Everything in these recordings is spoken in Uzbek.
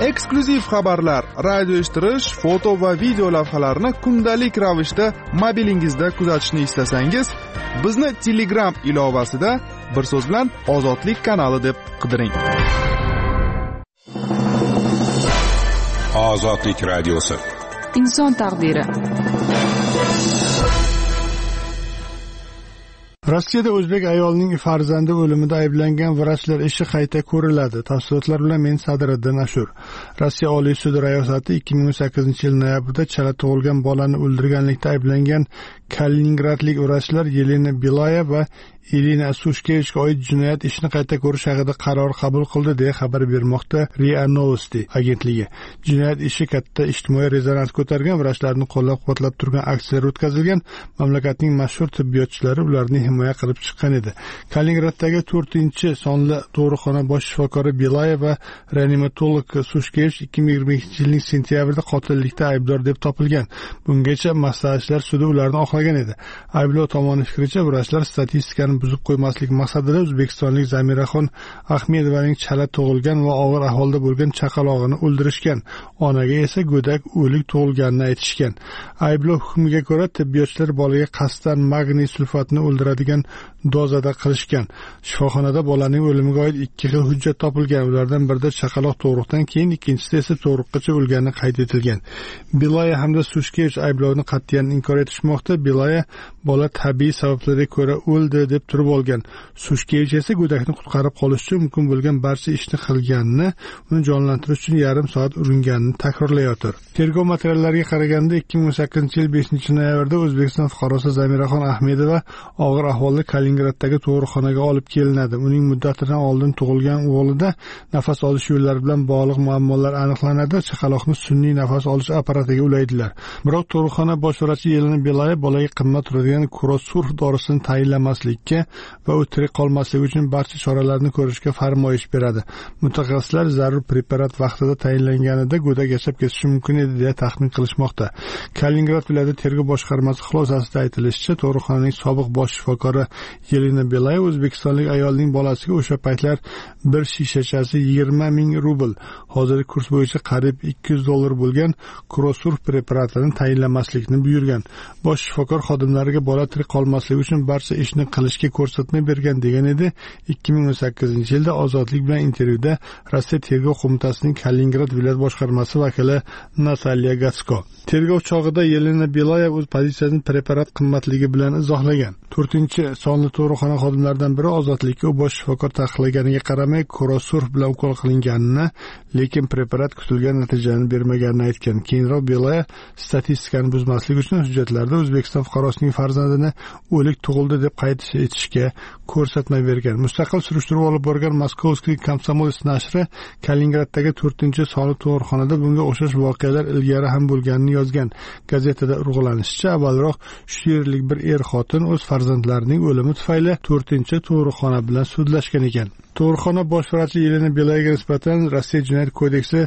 eksklyuziv xabarlar, radio eshittirish, foto va video lavhalarni kundalik ravishda mobilingizda kuzatishni istasangiz, bizni Telegram ilovasida bir so'z bilan Ozodlik kanali deb qidiring. Ozodlik radiosi. Inson taqdiri. Rossiyada o'zbek ayolning farzandi o'limida ayblangan vrachlar ishi qayta ko'riladi. Tafsilotlar bilan men Sadriddin Ashur. Rossiya Oliy sudi rayosati 2018-yil noyabrda chala tug'ilgan bolani o'ldirganlikda ayblangan Kaliningradlik vrachlar Yelena Belaya va Elina Sushkevichga oid jinoyat ishini qayta ko'rish haqida qaror qabul qildi deya xabar bermoqda RIA Novosti agentligi. Jinoyat ishi katta ijtimoiy rezonans ko'targan, vrachlarni qo'llab-quvvatlab turgan aksiyalar o'tkazilgan, mamlakatning mashhur tibbiyotchilari ularni himoya qilib chiqqan edi. Kaliningraddagi 4-sonli tug'ruqxona bosh shifokori Belaya va reanimatolog Sushkevich 2022-yilning sentyabrida qotillikda aybdor deb topilgan. Bungacha maslahatchilar sudi ularni oqlagan edi. Ayblov tomoni fikricha, vrachlar statistikani buzib qo'ymaslik maqsadida o'zbekistonlik Zamiraxon Ahmedovaning chala tug'ilgan va og'ir ahvolda bo'lgan chaqalog'ini o'ldirishgan. Onaga esa go'dak o'lik tug'ilganini aytishgan. Ayblov hukmiga ko'ra, tibbiyotchilar bolaga qasddan magniy sulfatni o'ldiradigan dozada qilishgan. Shifoxonada bolaning o'limiga oid 2 xil hujjat topilgan. Ulardan birida chaqaloq tug'ruqdan keyin, ikkinchisida esa tug'ruqgacha o'lgani qayd etilgan. Belaya hamda Sushkevich ayblovni qat'iyan inkor etishmoqda. Belaya bola tabiiy sabablarga ko'ra o'ldi deb turib olgan. Sushkevich esa go'dakni qutqarib qolish uchun mumkin bo'lgan barcha ishni qilganini, uni jonlantirish uchun yarim soat uringanini takrorlayotir. Tergov materiallariga qaraganda 2018-yil 5-noyabrda O'zbekiston fuqarosi Zamiraxon Ahmedova og'ir ahvolda Kaliningraddagi tug'ruqxonaga olib kelinadi. Uning muddatidan oldin tug'ilgan o'g'lida nafas olish yo'llari bilan bog'liq muammolar aniqlanadi. Chaqaloqni sun'iy nafas olish apparatiga ulaydilar. Biroq tug'ruqxona bosh vrachi Yelena Belaya bolaga qimmat turadigan Kurosurf dorisini tayinlamaslikka va u tirik qolmasligi uchun barcha choralarni ko'rishga farmoyish beradi. Mutaxassislar zarur preparat vaqtida tayinlanganida go'dak yashab ketishi mumkin edi deya taxmin qilishmoqda. Kaliningrad viloyati tergov boshqarmasi xulosasida aytilishicha, tug'ruqxonaning sobiq bosh shifokori Yelena Belaya o'zbekistonlik ayolning bolasiga o'sha paytlar bir shishachasi 20 ming rubl, hozirgi kurs bo'yicha qariyb $200 bo'lgan Kurosurf preparatini tayinlamaslikni buyurgan. Bosh shifokor xodimlariga bola tirik qolmasligi uchun barcha ishni qilishga ko'rsatma bergan degan edi. 2018-yilda Ozodlik bilan intervyuda Rossiya tergov qo'mitasining Kaliningrad viloyat boshqarmasi vakili Natalya Gatsko. Tergov chog'ida Yelena Belaya o'z pozitsiyasini preparat qimmatligi bilan izohlagan. 4-sonli tug'ruqxona xodimlaridan biri Ozodlikka u bosh shifokor taqiqlaganiga qaramay Kurosurf bilan ukol qilinganini, lekin preparat kutilgan natijani bermaganini aytgan. Keyinroq Belaya statistikani buzmaslik uchun hujjatlarda O'zbekiston fuqarosining farzandini o'lik tug'ildi deb qayd etishga ko'rsatma bergan. Mustaqil surishtiruv olib borgan Moskovskiy Komsomolets nashri Kaliningraddagi 4-sonli tug'ruqxonada bunga o'xshash voqealar ilgari ham bo'lganini yozgan. Gazetada urg'ulanishicha, avvalroq shu yerlik bir er-xotin o'z farzandlarining o'limi tufayli 4-tug'ruqxona bilan sudlashgan ekan. Tug'ruqxona bosh vrachi Yelena Belayaga nisbatan Rossiya jinoyat kodeksi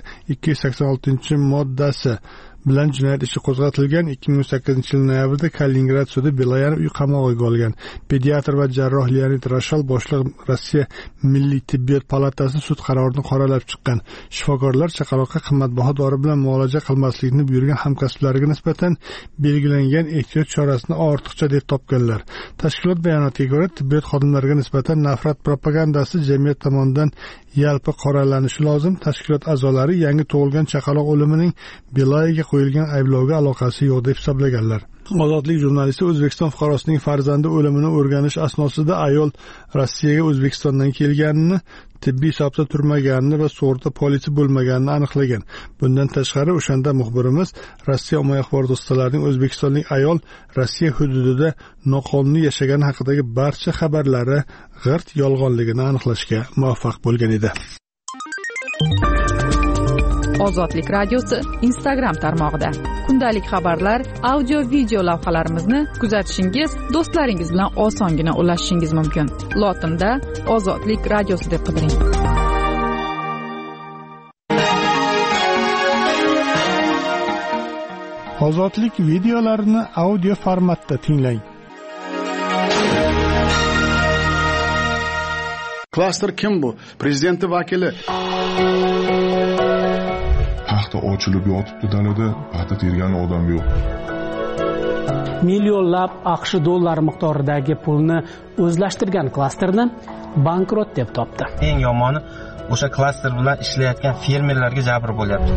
286-moddasi bilan jinoyat ishi qo'zg'atilgan. 2018-yil noyabrda Kaliningrad sudi Belayani uy qamog'iga olgan. Pediatr va jarroh Leonid Rashal boshliq Rossiya Milliy tibbiyot palatasi sud qarorini qoralab chiqqan. Shifokorlar chaqaloqqa qimmatbaho dori bilan muolaja qilmaslikni buyurgan hamkasblariga nisbatan belgilangan ehtiyot chorasini ortiqcha deb topganlar. Tashkilot bayonotiga ko'ra, tibbiyot xodimlariga nisbatan nafrat propagandasi jamiyat tomonidan yalpi qoralanishi lozim. Tashkilot a'zolari yangi tug'ilgan chaqaloq o'limining Belayaga qo'yilgan ayblovga aloqasi yo'q deb hisoblaganlar. Ozodlik jurnalisti O'zbekiston fuqarosining farzandi o'limini o'rganish asnosida ayol Rossiyaga O'zbekistondan kelganini, tibbiy hisobda turmaganini va sug'urta polisi bo'lmaganini aniqlagan. Bundan tashqari, o'shanda muxbirimiz Rossiya ommaviy do'stlarining o'zbekistonlik ayol Rossiya hududida noqonuniy yashagani haqidagi barcha xabarlari g'irt yolg'onligini aniqlashga muvaffaq bo'lgan edi. Ozodlik radiosi Instagram tarmog'ida kundalik xabarlar, audio video lavhalarimizni kuzatishingiz, do'stlaringiz bilan osongina ulashishingiz mumkin. Lotinda Ozodlik radiosi deb qidiring. Ozodlik videolarini audio formatda tinglang. Klaster kim bu? Prezidenti vakili. paxta ochilib yotibdi dalada, paxta tergan odam yo'q. Millionlab AQSh dollari miqdoridagi pulni o'zlashtirgan klasterni bankrot deb topdi. Eng yomoni o'sha klaster bilan ishlayotgan fermerlarga jabr bo'lyapti.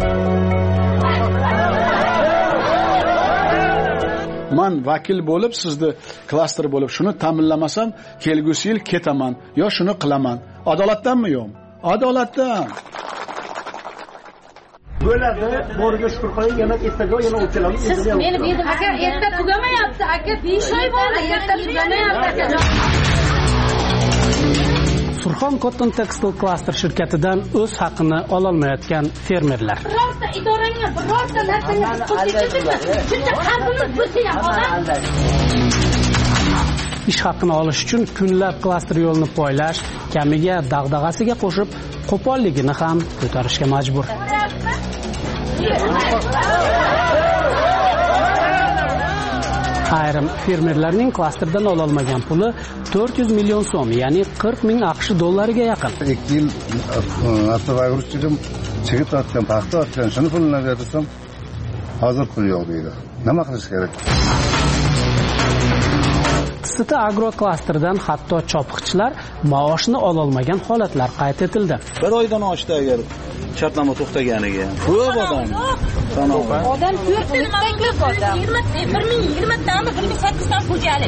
Men vakil bo'lib, sizni klaster bo'lib, shuni ta'minlamasam, kelgusi yil ketaman, yo shuni qilaman. Adolatdanmi yo'q? Adolatdan. Bo'ladi, boriga shukur qiling, yana ertaga yana o'tkalamiz. Siz meni berdim aka, erta tugamayapti aka, 5 oy bo'ldi, erta tugamayapti aka. Surxon Cotton Textile Cluster shirkatidan o'z haqini ololmayotgan fermerlar. Birorta idorangga, birorta narsaga qo'shilishibmi? Shuncha qarzimiz bo'lsa ham odam. Ish haqini olish uchun kunlab klaster yo'lini poylash, kamiga dag'dag'asiga qo'shib, qo'polligini ham ko'tarishga majbur. Ayrim fermerlarning klasterdan ololmagan puli 400 million so'm, ya'ni 40 ming AQSh dollariga yaqin. 2 yil avtovagruschidim, chigit otgan, paxta otgan, shuni pulini bersam, hozir pul yo'q deydi. Nima qilish kerak? Sita agro klasterdan hatto chopiqchilar maoshni ololmagan holatlar qayd etildi. Bir oydan oshdi agar shartnoma to'xtaganiga. Ko'p odam. Odam 4 ta taklif odam. 1020 tani 18 dan xo'jalik.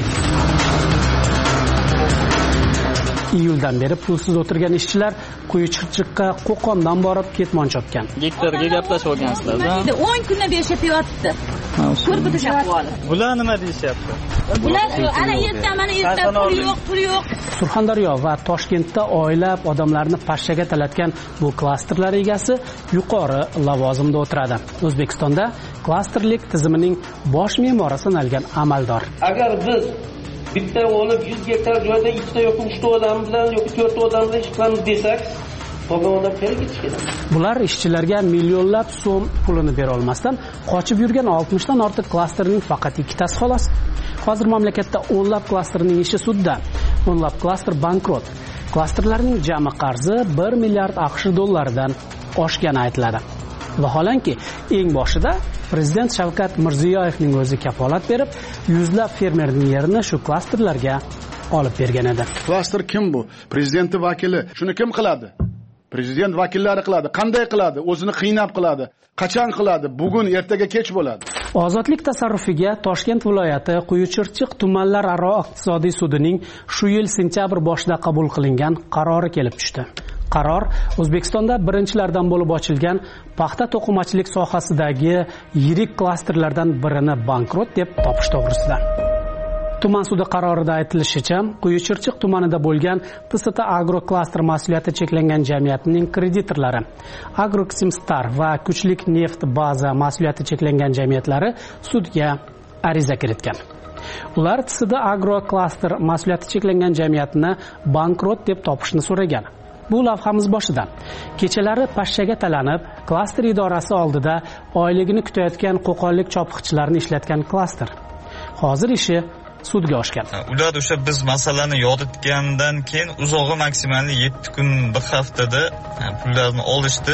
Iyuldan beri pulsiz o'tirgan ishchilar Quyi Chirchiqqa Qo'qondan borib ketmon chopgan. Gektarga gaplashib olgansizlar-da. 10 kundan beri ishlayapti. Ko'rib o'tishyapti hali. Bular nima deyishyapti? Bular ana erta mana erta pul yo'q. Surxondaryo va Toshkentda oylab odamlarni pashshaga talatgan bu klasterlar egasi yuqori lavozimda o'tiradi. O'zbekistonda klasterlik tizimining bosh me'mori sanalgan amaldor. Agar biz bitta olib 100 gektar joyda 2 ta yoki 3 ta odam bilan yoki 4 ta odam bilan ish qilamiz desak, qolgan odam qayerga ketish kerak? Bular ishchilarga millionlab so'm pulini bera olmasdan qochib yurgan 60 dan ortiq klasterning faqat ikkitasi xolos. Hozir mamlakatda o'nlab klasterning ishi sudda. O'nlab klaster bankrot. Klasterlarning jami qarzi 1 milliard AQSh dollaridan oshgani aytiladi. Vaholanki, eng boshida Prezident Shavkat Mirziyoyevning o'zi kafolat berib, yuzlab fermerning yerini shu klasterlarga olib bergan edi. Klaster kim bu? Prezidentning vakili. Shuni kim qiladi? Prezident vakillari qiladi. Qanday qiladi? O'zini qiynab qiladi. Qachon qiladi? Bugun, ertaga kech bo'ladi. Ozodlik tasarrufiga Toshkent viloyati Quyi Chirchiq tumanlararo iqtisodiy sudining shu yil sentyabr boshida qabul qilingan qarori kelib tushdi. Qaror O'zbekistonda birinchilardan bo'lib ochilgan paxta to'qimachilik sohasidagi yirik klasterlardan birini bankrot deb topish to'g'risida. Tuman sudi qarorida aytilishicha, Quyi Chirchiq tumanida bo'lgan TST Agro klaster mas'uliyati cheklangan jamiyatining kreditorlari, Agroximstar va Kuchlik neft baza mas'uliyati cheklangan jamiyatlari sudga ariza kiritgan. Ular TST Agro klaster mas'uliyati cheklangan jamiyatini bankrot deb topishni so'ragan. Bu lavhamiz boshida. Kechalari pashshaga talanib, klaster idorasi oldida oyligini kutayotgan qo'qonlik chopiqchilarni ishlatgan klaster. Hozir ishi sudga oshgan. Ular o'sha biz masalani yoritgandan keyin uzog'i maksimal 7 kun, bir haftada pullarni olishdi.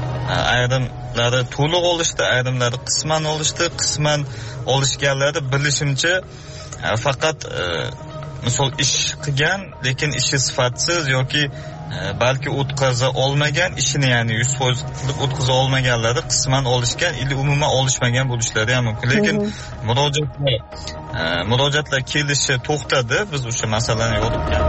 Ayrimlari to'liq olishdi, ayrimlari qisman olishdi. Qisman olishganlari bilishimcha faqat misol ish qilgan, lekin ishi sifatsiz yoki balki o'tkaza olmagan ishini, ya'ni 100% qilib o'tkaza olmaganlari qisman olishgan, umuman olishmagan bo'lishlari ham mumkin. Lekin murojaatlar kelishi to'xtadi, biz o'sha masalani yoritgan.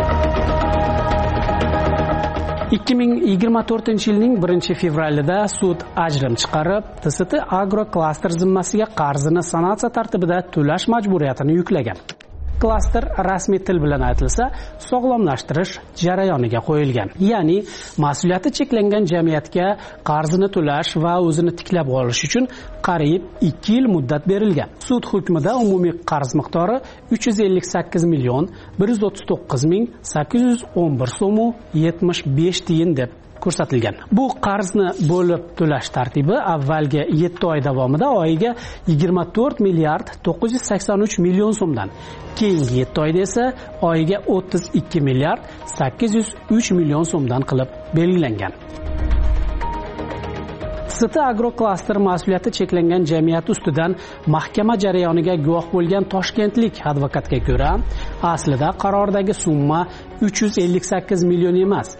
2024-yilning 1-fevralida sud ajrim chiqarib, TST Agro klaster zimmasiga qarzini sanatsiya tartibida to'lash majburiyatini yuklagan. Klaster rasmiy til bilan aytilsa, sog'lomlashtirish jarayoniga qo'yilgan. Ya'ni, mas'uliyati cheklangan jamiyatga qarzini to'lash va o'zini tiklab olish uchun qariyb 2 yil muddat berilgan. Sud hukmida umumiy qarz miqdori 358 million 139 ming 811 so'm 75 tiyin deb ko'rsatilgan. Bu qarzni bo'lib to'lash tartibi avvalgi 7 oy davomida oyiga 24 milliard 983 million so'mdan, keyingi 7 oyda esa oyiga 32 milliard 803 million so'mdan qilib belgilangan. TST agroklaster mas'uliyati cheklangan jamiyat ustidan mahkama jarayoniga guvoh bo'lgan toshkentlik advokatga ko'ra, aslida qarordagi summa 358 million emas,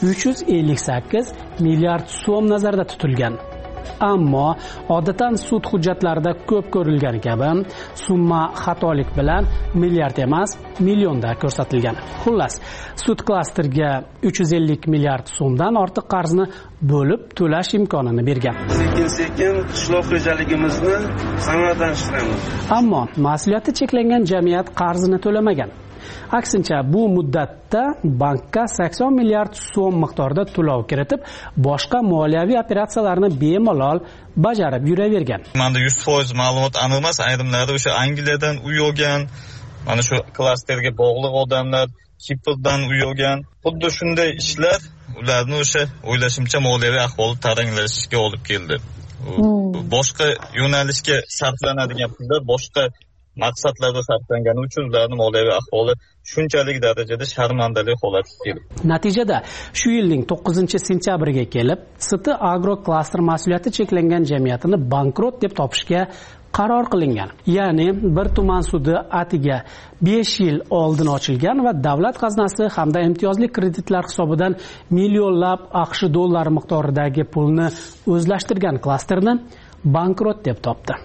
358 milliard so'm nazarda tutilgan. Ammo odatan sud hujjatlarida ko'p ko'rilgan kabi summa xatolik bilan milliard emas, millionda ko'rsatilgan. Xullas, sud klasterga 350 milliard so'mdan ortiq qarzni bo'lib to'lash imkonini bergan. Sekin-sekin qishloq xo'jaligimizni samaralashtiramiz. Ammo mas'uliyati cheklangan jamiyat qarzini to'lamagan. Aksincha, bu muddatda bankka 80 milliard so'm miqdorida to'lov kiritib, boshqa moliyaviy operatsiyalarni bemalol bajarib yuravergan. Menda 100% ma'lumot aniq emas, ayrimlari o'sha Angliyadan uy olgan, mana shu klasterga bog'liq odamlar Kiprdan uy olgan. Xuddi shunday ishlar ularni o'sha o'ylashimcha moliyaviy ahvoli taranglashiga olib keldi. Boshqa yo'nalishga sarflanadigan pullar boshqa maqsadlarda sarflangani uchun ularning moliyaviy ahvoli shunchalik darajada sharmandali holatga keldi. Natijada shu yilning 9-sentyabriga kelib, TST agroklaster mas'uliyati cheklangan jamiyatini bankrot deb topishga qaror qilingan. Ya'ni bir tuman sudi atiga 5 yil oldin ochilgan va davlat xazinasi hamda imtiyozli kreditlar hisobidan millionlab AQSh dollari miqdoridagi pulni o'zlashtirgan klasterni bankrot deb topdi.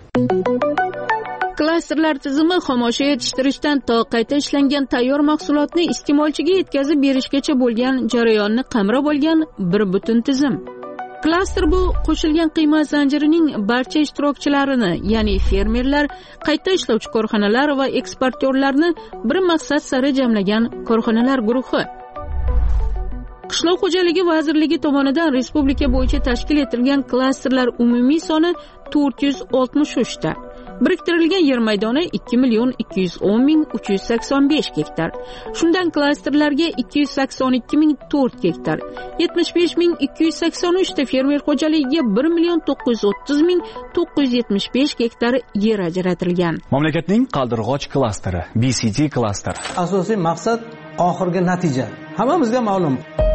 Klasterlar tizimi xomashyo yetishtirishdan to qayta ishlangan tayyor mahsulotni iste'molchiga yetkazib berishgacha bo'lgan jarayonni qamrab olgan bir butun tizim. Klaster bu qo'shilgan qiymat zanjirining barcha ishtirokchilarini, ya'ni fermerlar, qayta ishlovchi korxonalar va eksportyorlarni bir maqsad sari jamlagan korxonalar guruhi. Qishloq xo'jaligi vazirligi tomonidan respublika bo'yicha tashkil etilgan klasterlar umumiy soni 463 ta. Biriktirilgan yer maydoni 2,210,385 gektar. Shundan klasterlarga 282,004 gektar, 75,283 ta fermer xo'jaligiga 1,930,975 gektar yer ajratilgan. Mamlakatning qaldirg'och klasteri, BCT klaster. Asosiy maqsad oxirgi natija. Hammamizga ma'lum.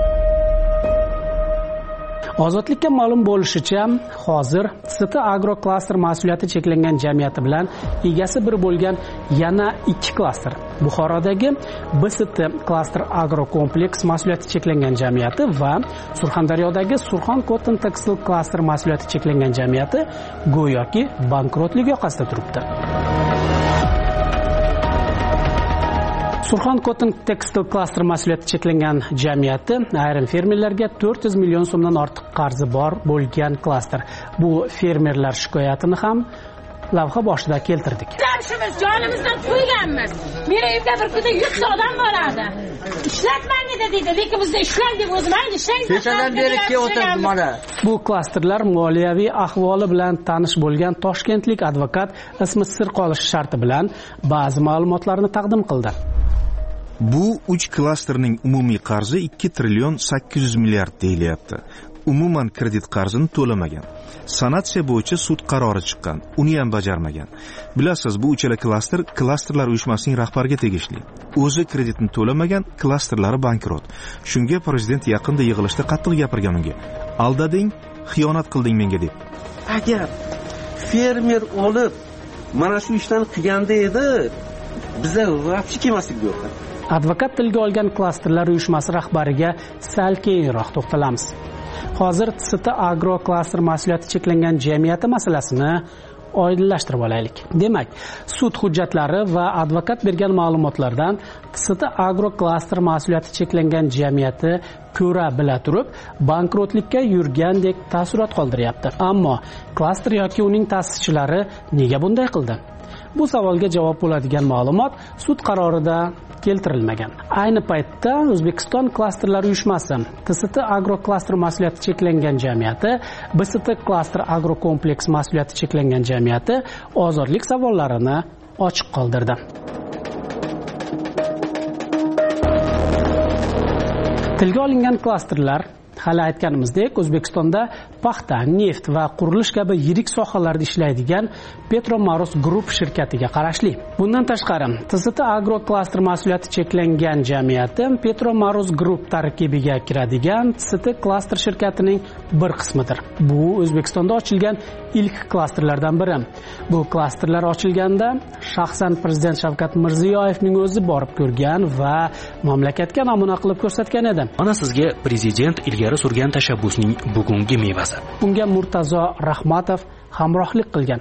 Ozodlikka ma'lum bo'lishicha, hozir TST agroklaster mas'uliyati cheklangan jamiyati bilan egasi bir bo'lgan yana 2 klaster. Buxorodagi BST klaster agrokompleks mas'uliyati cheklangan jamiyati va Surxondaryodagi Surxon Cotton Textile klaster mas'uliyati cheklangan jamiyati go'yoki bankrotlik yoqasida turibdi. Surxon Cotton Textile klaster mas'uliyati cheklangan jamiyati ayrim fermerlarga 400 million so'mdan ortiq qarzi bor bo'lgan klaster. Bu fermerlar shikoyatini ham lavha boshida keltirdik. Ishimiz jonimizdan to'yganmiz. Meni evda bir kunda 100 odam bo'ladi. Ishlatmaydi deydi, lekin bizda ishlang deb o'zimizga ishlang. Kechadan beri kelyapti mana. Bu klasterlar moliyaviy ahvoli bilan tanish bo'lgan toshkentlik advokat ismi sir qolishi sharti bilan ba'zi ma'lumotlarni taqdim qildi. Bu 3 klasterning umumiy qarzi 2 trillion 800 milliard deyilyapti. Umuman kredit qarzini to'lamagan. Sanatsiya bo'yicha sud qarori chiqqan, uni ham bajarmagan. Bilasiz, bu uchala klasterlar uyushmasining rahbariga tegishli. O'zi kreditni to'lamagan, klasterlari bankrot. Shunga prezident yaqinda yig'ilishda qattiq gapirgan unga. Aldading, xiyonat qilding menga deb. Agar fermer olib mana shu ishlarni qilganda edi, bizga vaqti kelmaslik yo'q. Advokat tilga olgan klasterlar uyushmasi rahbariga sal keyinroq to'xtalamiz. Hozir TST agroklaster mas'uliyati cheklangan jamiyati masalasini oydinlashtirib olaylik. Demak, sud hujjatlari va advokat bergan ma'lumotlardan TST agroklaster mas'uliyati cheklangan jamiyati ko'ra bila turib bankrotlikka yurgandek taassurot qoldiryapti. Ammo klaster yoki uning ta'sischilari nega bunday qildi? Bu savolga javob bo'ladigan ma'lumot sud qarorida keltirilmagan. Ayni paytda O'zbekiston klasterlar uyushmasi, TST agroklaster mas'uliyati cheklangan jamiyati, BST klaster agrokompleks mas'uliyati cheklangan jamiyati ozodlik savollarini ochiq qoldirdi. Tilga olingan klasterlar hali aytganimizdek, O'zbekistonda paxta, neft va qurilish kabi yirik sohalarda ishlaydigan Petromarus Group shirkatiga qarashli. Bundan tashqari, TST Agro klaster mas'uliyati cheklangan jamiyati Petromarus Group tarkibiga kiradigan TST klaster shirkatining bir qismidir. Bu O'zbekistonda ochilgan ilk klasterlardan biri. Bu klasterlar ochilganda shaxsan prezident Shavkat Mirziyoyevning o'zi borib ko'rgan va mamlakatga namuna qilib ko'rsatgan edi. Mana sizga prezident ilgari surgan tashabbusning bugungi mevasi. Unga Murtazo Rahmatov hamrohlik qilgan.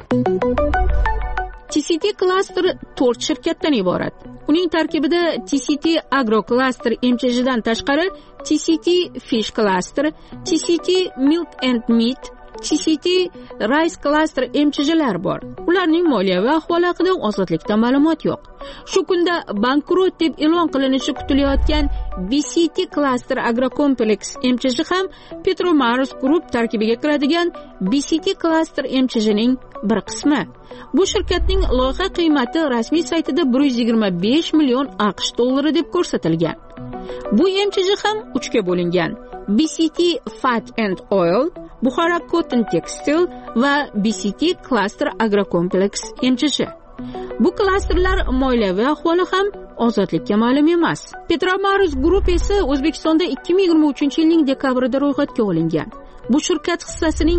TCT klaster 4 shirkatdan iborat. Uning tarkibida TCT Agro klaster MCHdan tashqari TCT Fish klaster, TCT Milk and Meat, TCT Rice klaster MCHlar bor. Ularning moliyaviy ahvoli haqida ozodlikda ma'lumot yo'q. Shu kunda bankrot deb e'lon qilinishi kutilayotgan BCT klaster agrokompleks MCH ham Petromarus Group tarkibiga kiradigan BCT klaster MCHning bir qismi. Bu shirkatning loyiha qiymati rasmiy saytida 125 million AQSh dollari deb ko'rsatilgan. Bu MCH ham 3 ga bo'lingan. BCT Fat and Oil, Bukhara Cotton Textile va BCT Cluster Agrocomplex MCH. Bu klasterlar moliyaviy ahvoli ham ozodlikka ma'lum emas. Petromarus Group esa O'zbekistonda 2023-yilning dekabrida ro'yxatga olingan. Bu shirkat hissasining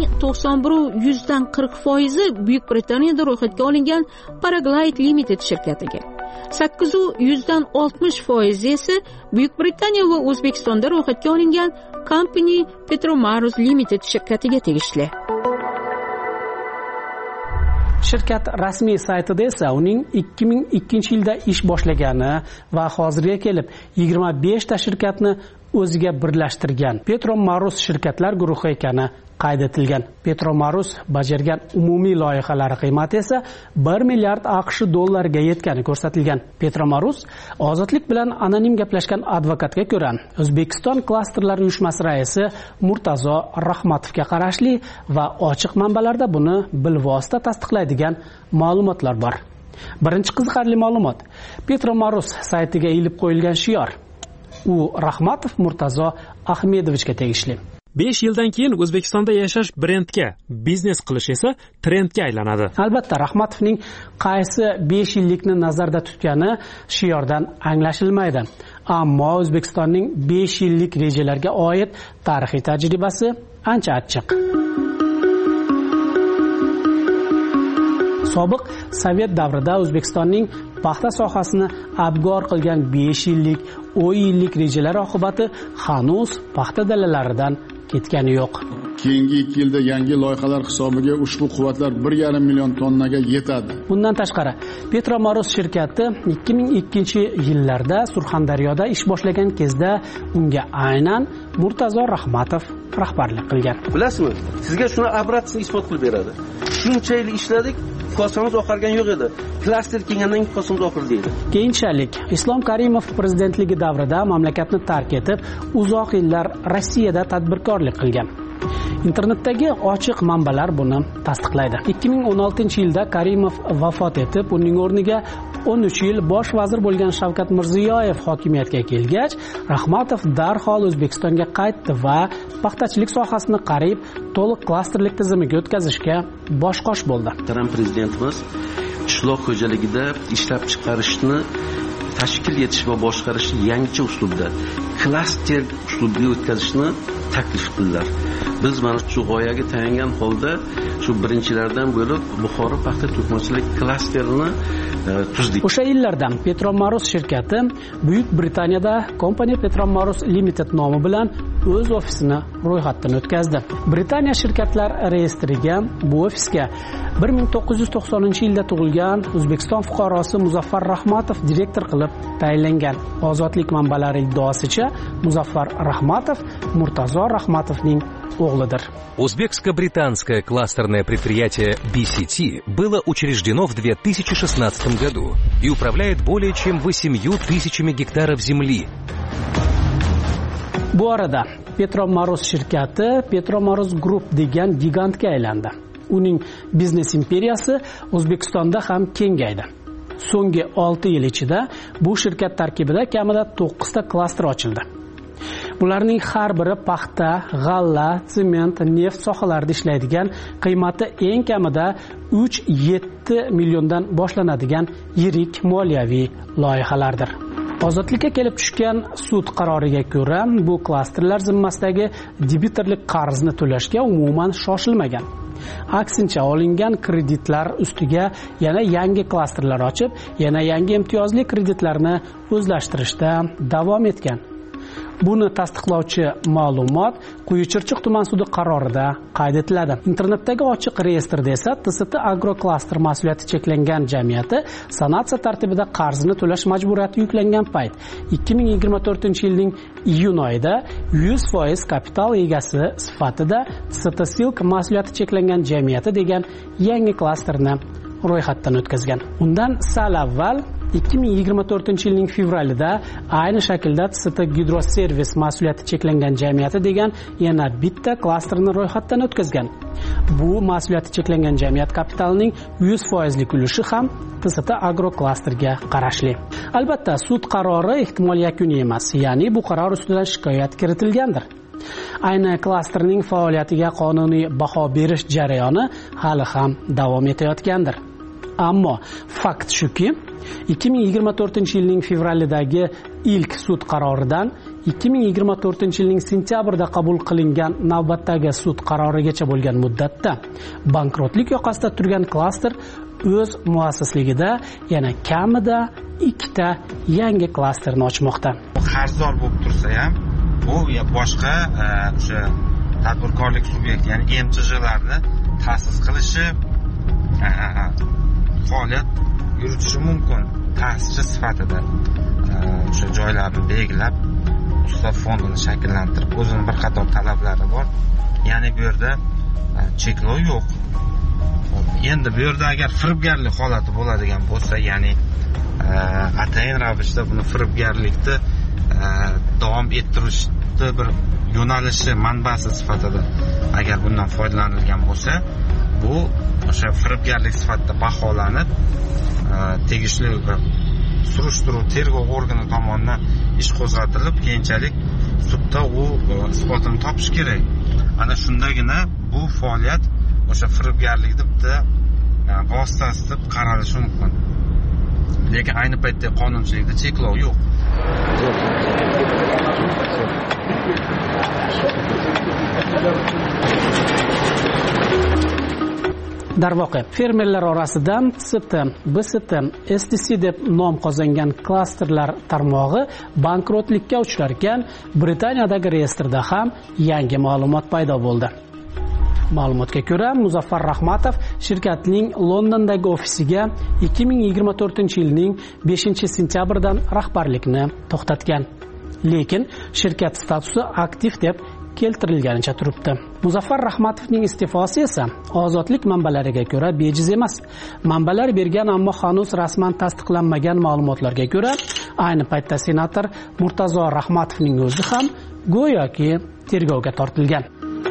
91% Buyuk Britaniyada ro'yxatga olingan Paraglide Limited shirkatiga. 8% esa Buyuk Britaniya va O'zbekistonda ro'yxatga olingan Company Petromarus Limited shirkatiga tegishli. Shirkat rasmiy saytida esa uning 2002-yilda ish boshlagani va hozirga kelib 25 ta shirkatni o'ziga birlashtirgan Petromarus shirkatlar guruhi ekani qayd etilgan. Petromarus bajargan umumiy loyihalari qiymati esa 1 milliard AQSh dollariga yetgani ko'rsatilgan. Petromarus ozodlik bilan anonim gaplashgan advokatga ko'ra, O'zbekiston klasterlar uyushmasi raisi Murtazo Rahmatovga qarashli va ochiq manbalarda buni bilvosita tasdiqlaydigan ma'lumotlar bor. Birinchi qiziqarli ma'lumot: Petromarus saytiga ilib qo'yilgan shior. U Rahmatov Murtazo Ahmedovichga tegishli. 5 yildan keyin O'zbekistonda yashash brendga, biznes qilish esa trendga aylanadi. Albatta, Rahmatovning qaysi 5 yillikni nazarda tutgani shiordan anglashilmaydi. Ammo O'zbekistonning 5 yillik rejalarga oid tarixiy tajribasi ancha achchiq. Sobiq Sovet davrida O'zbekistonning paxta sohasini abgor qilgan 5 yillik, 10 yillik rejalar oqibati hanuz paxta dalalaridan ketgani yo'q. Keyingi 2 yilda yangi loyihalar hisobiga ushbu quvvatlar 1,5 million tonnaga yetadi. Bundan tashqari, Petromarus shirkati 2002-yillarda Surxondaryoda ish boshlagan kezda unga aynan Murtazo Rahmatov rahbarlik qilgan. Bilasizmi? Sizga shuni obratni isbot qilib beradi. Shuncha yil ishladik, kosamiz oqargan yo'q edi. Klaster kelgandan keyin kosamiz oqirdi deydi. Keyinchalik Islom Karimov prezidentligi davrida mamlakatni tark etib, uzoq yillar Rossiyada tadbirkorlik qilgan. Internetdagi ochiq manbalar buni tasdiqlaydi. 2016-yilda Karimov vafot etib, uning o'rniga 13 yil bosh vazir bo'lgan Shavkat Mirziyoyev hokimiyatga kelgach, Rahmatov darhol O'zbekistonga qaytdi va paxtachilik sohasini qariyb to'liq klasterlik tizimiga o'tkazishga bosh-qosh bo'ldi. Tramp prezidentimiz qishloq xo'jaligida ishlab chiqarishni tashkil etish va boshqarishni yangicha uslubda, klaster uslubiga o'tkazishni taklif qildilar. Biz mana shu g'oyaga tayangan holda shu birinchilardan bo'lib Buxoro paxta to'qimachilik klasterini tuzdik. O'sha yillarda Petromarus shirkati Buyuk Britaniyada Company Petromarus Limited nomi bilan o'z ofisini ro'yxatdan o'tkazdi. Britaniya shirkatlar reyestriga bu ofisga 1990-yilda tug'ilgan O'zbekiston fuqarosi Muzaffar Rahmatov direktor qilib tayinlangan. Ozodlik manbalari iddaosicha Muzaffar Rahmatov Murtazo Rahmatovning o'g'lidir. Узбекско-британское кластерное предприятие BCT было учреждено в 2016 году и управляет более чем 8,000 гектаров земли. Bu arada Petromarus shirkati Petromarus Group degan gigantga aylandi. Uning biznes imperiyasi O'zbekistonda ham kengaydi. So'nggi 6 yil ichida bu shirkat tarkibida kamida 9 ta klaster ochildi. Bularning har biri paxta, g'alla, sement, neft sohalarida ishlaydigan, qiymati eng kamida 3-7 milliondan boshlanadigan yirik moliyaviy loyihalardir. Ozodlikka kelib tushgan sud qaroriga ko'ra, bu klasterlar zimmasidagi debitorlik qarzni to'lashga umuman shoshilmagan. Aksincha, olingan kreditlar ustiga yana yangi klasterlar ochib, yana yangi imtiyozli kreditlarni o'zlashtirishda davom etgan. Buni tasdiqlovchi ma'lumot Quyuchirchiq tuman sudi qarorida qayd etiladi. Internetdagi ochiq reyestrda esa TST Agroklaster mas'uliyati cheklangan jamiyati sanatsiya tartibida qarzini to'lash majburiyati yuklangan payt 2024-yilning iyun oyida 100% kapital egasi sifatida TST Silk mas'uliyati cheklangan jamiyati degan yangi klasterni ro'yxatdan o'tkazgan. Undan sal avval 2024-yilning fevralida ayni shaklda TST Gidroservis mas'uliyati cheklangan jamiyati degan yana bitta klasterni ro'yxatdan o'tkazgan. Bu mas'uliyati cheklangan jamiyat kapitalining 100% ulushi ham TST Agroklasterga qarashli. Albatta, sud qarori ehtimol yakuniy emas, ya'ni bu qaror ustidan shikoyat kiritilgandir. Ayni klasterning faoliyatiga qonuniy baho berish jarayoni hali ham davom etayotgandir. Ammo fakt shuki, 2024-yilning fevralidagi ilk sud qaroridan 2024-yilning sentyabrida qabul qilingan navbatdagi sud qarorigacha bo'lgan muddatda bankrotlik yoqasida turgan klaster o'z muassisligida yana kamida 2ta yangi klasterni ochmoqda. Qarzdor bo'lib tursa ham, bu boshqa o'sha tadbirkorlik subyekti, ya'ni MCJlarni ta'sis qilishi, faoliyat yuritishi mumkin. Ta'sischi sifatida o'sha joylarni belgilab, ustav fondini shakllantirib, o'zining bir qator talablari bor. Ya'ni bu yerda cheklov yo'q. Endi bu yerda agar firibgarlik holati bo'ladigan bo'lsa, ya'ni atayin ravishda buni firibgarlikni davom ettirishni bir yo'nalishi, manbasi sifatida agar bundan foydalanilgan bo'lsa, bu o'sha firibgarlik sifatida baholanib, tegishli surishtiruv tergov organi tomonidan ish qo'zg'atilib, keyinchalik sudda u isbotini topish kerak. Ana shundagina bu faoliyat o'sha firibgarlikni bitta vositasi deb qaralishi mumkin. Lekin ayni paytda qonunchilikda cheklov yo'q. Darvoqe, fermerlar orasidan TST, BST, STC deb nom qozongan klasterlar tarmog'i bankrotlikka uchrarkan Britaniyadagi reyestrda ham yangi ma'lumot paydo bo'ldi. Ma'lumotga ko'ra, Muzaffar Rahmatov shirkatning Londondagi ofisiga 2024-yilning 5-sentyabridan rahbarlikni to'xtatgan. Lekin shirkat statusi aktiv deb keltirilganicha turibdi. Muzaffar Rahmatovning iste'fosi esa ozodlik manbalariga ko'ra bejiz emas. Manbalar bergan ammo hanuz rasman tasdiqlanmagan ma'lumotlarga ko'ra, ayni paytda senator Murtazo Rahmatovning o'zi ham go'yoki tergovga tortilgan.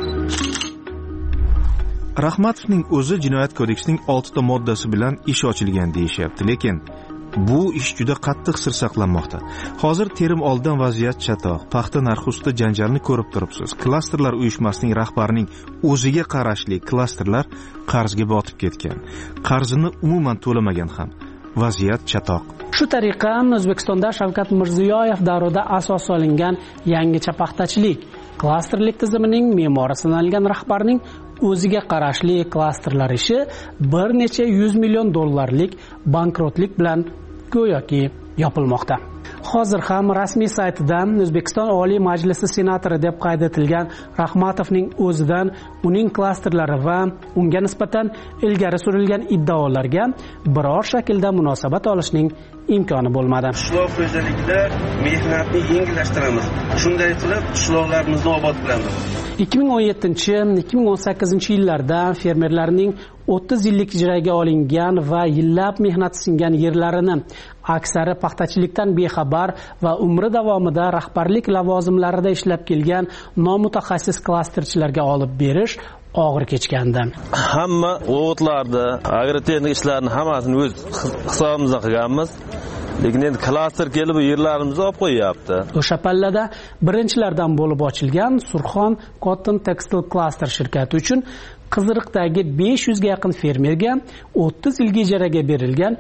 Rahmatovning o'zi jinoyat kodeksining 6 ta moddasi bilan ish ochilgan deyishyapti, lekin bu ish juda qattiq sir saqlanmoqda. Hozir terim oldidan vaziyat chatoq, paxta narxi ustida janjalni ko'rib turibsiz. Klasterlar uyushmasining rahbarining o'ziga qarashli klasterlar qarzga botib ketgan. Qarzini umuman to'lamagan ham. Vaziyat chatoq. Shu tariqa O'zbekistonda Shavkat Mirziyoyev davrida asos solingan yangicha paxtachilik klasterlik tizimining me'mori sanalgan rahbarning o'ziga qarashli klasterlar ishi bir necha 100 million dollarlik bankrotlik bilan go'yoki yopilmoqda. Hozir ham rasmiy saytidan O'zbekiston Oliy Majlisi senatori deb qayd etilgan Rahmatovning o'zidan uning klasterlari va unga nisbatan ilgari surilgan iddaolarga biror shaklda munosabat olishning imkoni bo'lmadi. Qishloq xo'jaligida mehnatni yengillashtiramiz. Shunday qilib qishloqlarimizni obod qilamiz. 2017-2018 yillarda fermerlarning 30 yillik ijaraga olingan va yillab mehnat singan yerlarini aksari paxtachilikdan bexabar va umri davomida rahbarlik lavozimlarida ishlab kelgan nomutaxassis klasterchilarga olib berish og'ir kechgandi. Hamma o'g'itlarni, agrotexnik ishlarni hammasini o'z hisobimizdan qilganmiz. lekin endi klaster kelib yerlarimizni olib qo'yyapti. O'sha pallada birinchilardan bo'lib ochilgan Surxon Cotton Textile Cluster shirkati uchun Qiziriqdagi 500 ga yaqin fermerga 30 yilga ijaraga berilgan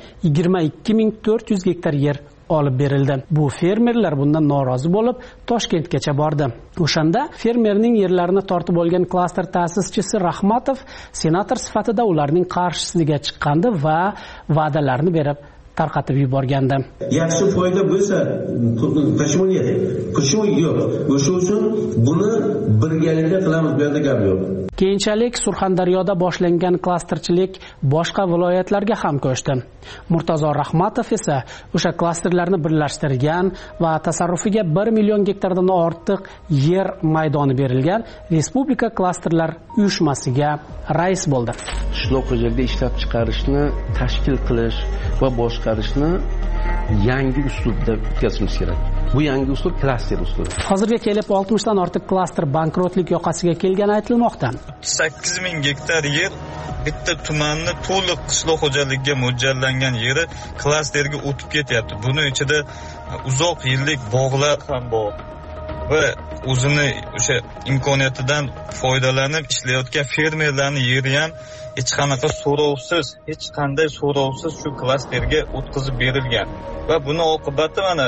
22.400 gektar yer olib berildi. Bu fermerlar bundan norozi bo'lib Toshkentgacha bordi. O'shanda fermerning yerlarini tortib olgan klaster ta'sischisi Rahmatov senator sifatida ularning qarshisiga chiqqandi va va'dalarni berib tarqatib yuborgandi. Yaxshi foyda bo'lsa, почему нет? Почему yo'q? O'sha uchun buni birgalikda qilamiz, bu yerda gap yo'q. Keyinchalik Surxondaryoda boshlangan klasterchilik boshqa viloyatlarga ham ko'chdi. Murtazo Rahmatov esa o'sha klasterlarni birlashtirgan va tasarrufiga 1 million gektardan ortiq yer maydoni berilgan Respublika klasterlar uyushmasiga rais bo'ldi. Qishloq xo'jaligida ishlab chiqarishni tashkil qilish va boshqarishni yangi uslubda o'tkazishimiz kerak. Bu yangi uslub klaster uslubi. Hozirga kelib 60 dan ortiq klaster bankrotlik yoqasiga kelgani aytilmoqda. 8000 gektar yer bitta tumanni to'liq qishloq xo'jaligiga mo'ljallangan yeri klasterga o'tib ketyapti. Buning ichida uzoq yillik bog'lar ham bor va o'zini o'sha imkoniyatidan foydalanib ishlayotgan fermerlarning yeri ham hech qanaqa so'rovsiz, hech qanday so'rovsiz shu klasterga o'tkazib berilgan. Va buni oqibati mana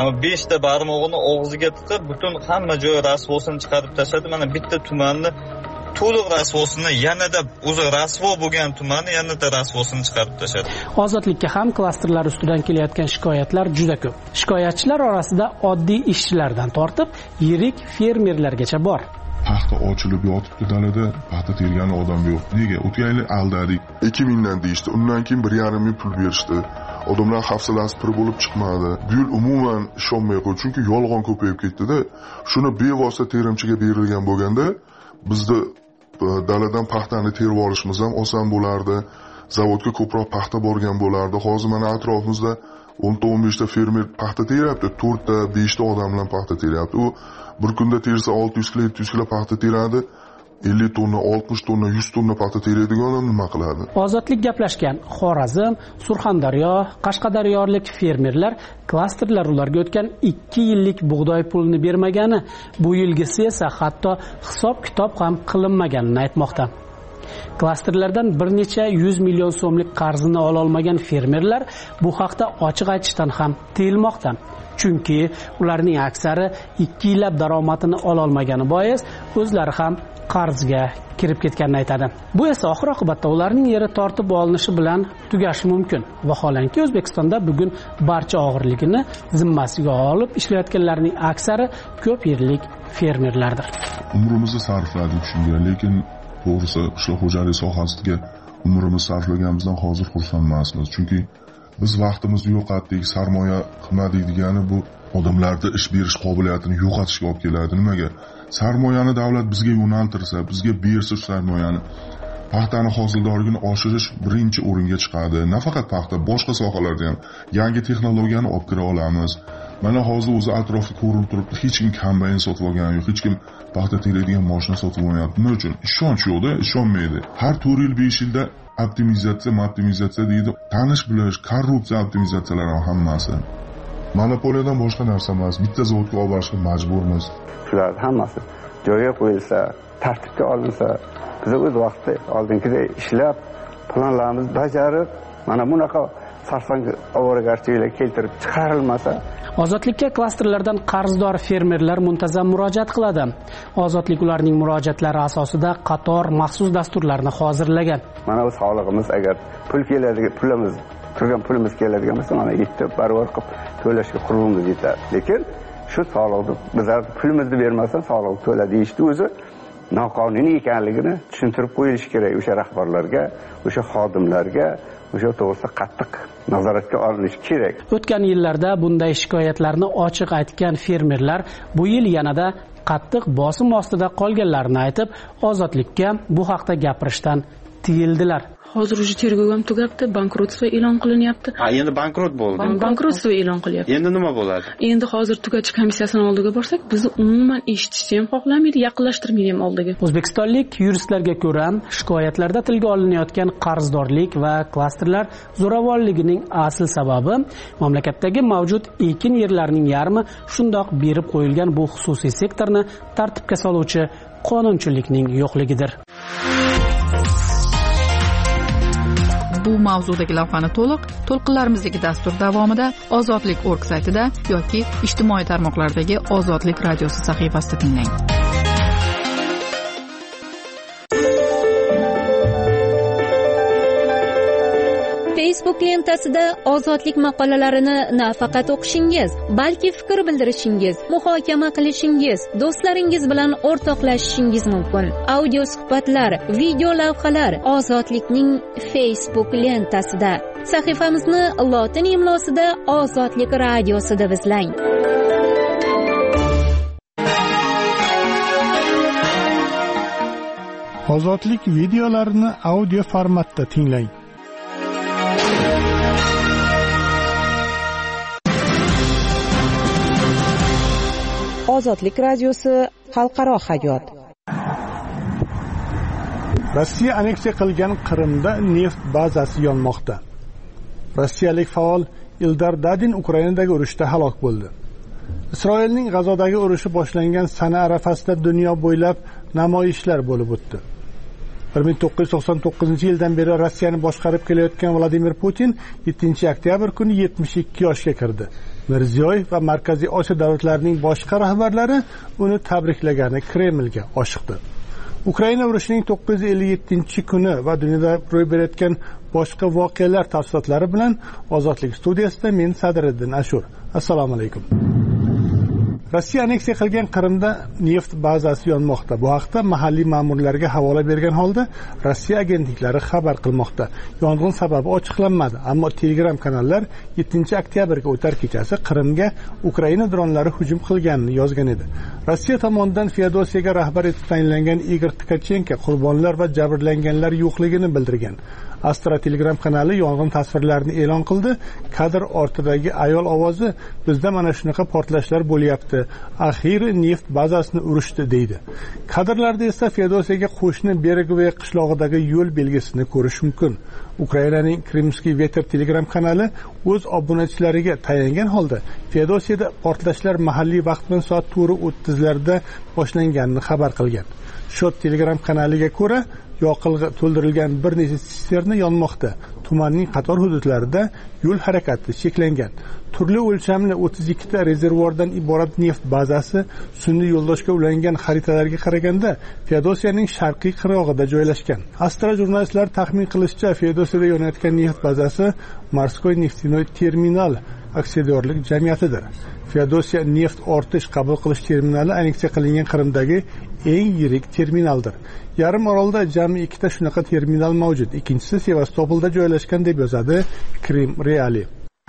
5 ta barmog'ini og'ziga tiqib, butun hamma joy rasvosini chiqarib tashladi. Mana bitta tumanni to'liq rasvosini yanada o'zi rasvo bo'lgan tumanni yanada rasvosini chiqarib tashladi. Ozodlikka ham klasterlar ustidan kelayotgan shikoyatlar juda ko'p. Shikoyatchilar orasida oddiy ishchilardan tortib, yirik fermerlargacha bor. Paxta ochilib yotibdi dalada, paxta tergan odam yo'q. Nega? O'tgan yili aldadik. 2000 dan deyishdi, undan keyin 1,5 ming pul berishdi. Odamlar hafsalasi pir bo'lib chiqmadi. Bu yil umuman ishonmay qo'ydi, chunki yolg'on ko'payib ketdi-da. Shuni bevosita terimchiga berilgan bo'lganda, bizda daladan paxtani terib olishimiz ham oson bo'lardi. Zavodga ko'proq paxta borgan bo'lardi. Hozir mana atrofimizda 10-15 ta fermer paxta teryapti, 4 ta, 5 ta odam bilan paxta teryapti. U bir kunda tersa 600 kilo, 700 kilo paxta teradi. 50 tonna, 60 tonna, 100 tonna paxta teradigan odam nima qiladi? Ozodlik gaplashgan Xorazm, Surxondaryo, Qashqadaryolik fermerlar klasterlar ularga o'tgan 2 yillik bug'doy pulini bermagani, bu yilgisi esa hatto hisob-kitob ham qilinmaganini aytmoqda. Klasterlardan bir necha 100 million so'mlik qarzini ola olmagan fermerlar bu haqda ochiq aytishdan ham tiyilmoqda. Chunki ularning aksari 2 yillab daromadini ola olmagani bois o'zlari ham qarzga kirib ketganini aytadi. Bu esa oxir oqibatda ularning yeri tortib olinishi bilan tugashi mumkin. Vaholanki O'zbekistonda bugun barcha og'irligini zimmasiga olib ishlayotganlarning aksari ko'p yillik fermerlardir. Umrimizni sarfladik shunga, lekin to'g'risi qishloq xo'jaligi sohasiga umrimizni sarflaganimizdan hozir xursand emasmiz. Chunki biz vaqtimizni yo'qotdik, sarmoya qilmadik degani bu odamlarda ish berish qobiliyatini yo'qotishga olib keladi. Nimaga? Sarmoyani davlat bizga yo'naltirsa, bizga bersa sarmoyani, paxtani hosildorligini oshirish birinchi o'ringa chiqadi. Nafaqat paxta, boshqa sohalarda ham yangi texnologiyani olib kira olamiz. Mana hozir o'zi atrofda ko'rinib turibdi, hech kim kombayn sotib olgani yo'q, hech kim paxta teradigan mashina sotib olmayapti. Nima uchun? Ishonch yo'qda, ishonmaydi. Har 4 yil 5 yilda optimizatsiya deydi. Tanish bilish, korrupsiya optimizatsiyalari hammasi. Monopoliyadan boshqa narsa emas. Bitta zavodga olib borishga majburmiz. Shular hammasi joyiga qo'yilsa, tartibga olinsa, biz o'z vaqtida oldingidek ishlab, planlarimizni bajarib, mana bunaqa sarsang ovoragarchiliklar keltirib chiqarilmasa, Ozodlikka klasterlardan qarzdor fermerlar muntazam murojaat qiladi. Ozodlik ularning murojaatlari asosida qator maxsus dasturlarni hozirlagan. Mana bu sog'lig'imiz agar pul keladigan pulimiz keladigan bo'lsa, mana yetti barobar qilib to'lashga qurbimiz yetadi. Lekin shu sog'liqni bizlar pulimizni bermasdan sog'liq to'la deyishdi o'zi noqonuniy ekanligini tushuntirib qo'yilishi kerak o'sha rahbarlarga, o'sha xodimlarga, o'sha to'g'risida qattiq nazoratga olinishi kerak. O'tgan yillarda bunday shikoyatlarni ochiq aytgan fermerlar bu yil yanada qattiq bosim ostida qolganlarini aytib, ozodlikka bu haqda gapirishdan tiyildilar. hozir уже tergov ham tugabdi, bankrotство e'lon qilinyapti. Endi bankrot bo'ldi. Bankrotство e'lon qilyapti. Endi nima bo'ladi? Endi hozir tugatish komissiyasining oldiga borsak, bizni umuman eshitishni ham xohlamaydi, yaqinlashtirmaydi ham oldiga. O'zbekistonlik yuristlarga ko'ra, shikoyatlarda tilga olinayotgan qarzdorlik va klasterlar zo'ravonligining asl sababi mamlakatdagi mavjud ekin yerlarining yarmi shundoq berib qo'yilgan bu xususiy sektorni tartibga soluvchi qonunchilikning yo'qligidir. Bu mavzudagi lavhani to'lqinlarimizdagi dastur davomida Ozodlik.org saytida yoki ijtimoiy tarmoqlardagi Ozodlik radiosi sahifasida tinglang. Facebook lentasida ozodlik maqolalarini nafaqat o'qishingiz, balki fikr bildirishingiz, muhokama qilishingiz, do'stlaringiz bilan o'rtoqlashishingiz mumkin. Audio suhbatlar, video lavhalar Ozodlikning Facebook lentasida. Sahifamizni lotin imlosida Ozodlik radiosi deb izlang. Ozodlik videolarini audio formatda tinglang. Ozodlik radiosi xalqaro hayot. Rossiya aneksiya qilgan Qrimda neft bazasi yonmoqda. Rossiyalik faol Ildar Dadin Ukrainadagi urushda halok bo'ldi. Isroilning G'azodagi urushi boshlangan sana arafasida dunyo bo'ylab namoyishlar bo'lib o'tdi. 1999-yildan beri Rossiyani boshqarib kelayotgan Vladimir Putin 7-oktyabr kuni 72 yoshga kirdi. Mirziyoyev va Markaziy Osiyo davlatlarining boshqa rahbarlari uni tabriklagani Kremlga oshiqdi. Ukraina urushining 957-kuni va dunyoda ro'y berayotgan boshqa voqealar tafsilotlari bilan Ozodlik studiyasida men Sadriddin Ashur. Assalomu alaykum. Rossiya aneksiya qilgan Qrimda neft bazasi yonmoqda. Bu haqda mahalliy ma'murlarga havola bergan holda Rossiya agentliklari xabar qilmoqda. Yong'in sababi ochiqlanmadi, ammo Telegram kanallar 7-oktyabrga o'tar kechasi Qrimga Ukraina dronlari hujum qilganini yozgan edi. Rossiya tomonidan Feodosiyaga rahbar etib tayinlangan Igor Tkachenko qurbonlar va jabrlanganlar yo'qligini bildirgan. Astra Telegram kanali yong'in tasvirlarini e'lon qildi. Kadr ortidagi ayol ovozi bizda mana shunaqa portlashlar bo'lyapti. Axir neft bazasini urishdi deydi. Kadrlarda esa Feodosiyaga qo'shni Beregovoye qishlog'idagi yo'l belgisini ko'rish mumkin. Ukrainaning Krimskiy Veter Telegram kanali o'z obunachilariga tayangan holda Feodosiyada portlashlar mahalliy vaqt bilan soat 4:30larda boshlanganini xabar qilgan. Shot Telegram kanaliga ko'ra, yoqilg'i to'ldirilgan bir necha sisterna yonmoqda. Tumanning qator hududlarida yo'l harakati cheklangan. Turli o'lchamli 32 ta rezervuardan iborat neft bazasi sun'iy yo'ldoshga ulangan xaritalarga qaraganda Feodosiyaning sharqiy qirg'og'ida joylashgan. Astra jurnalistlar taxmin qilishicha, Feodosiyada yonayotgan neft bazasi Morskoy neftinoy terminal aksiyadorlik jamiyatidir. Feodosiya neft ortish qabul qilish terminali aneksiya qilingan Qrimdagi eng yirik terminaldir. Yarim orolda jami 2 ta shunaqa terminal mavjud. Ikkinchisi Sevastopolda joylashgan deb yozadi Krim Reali.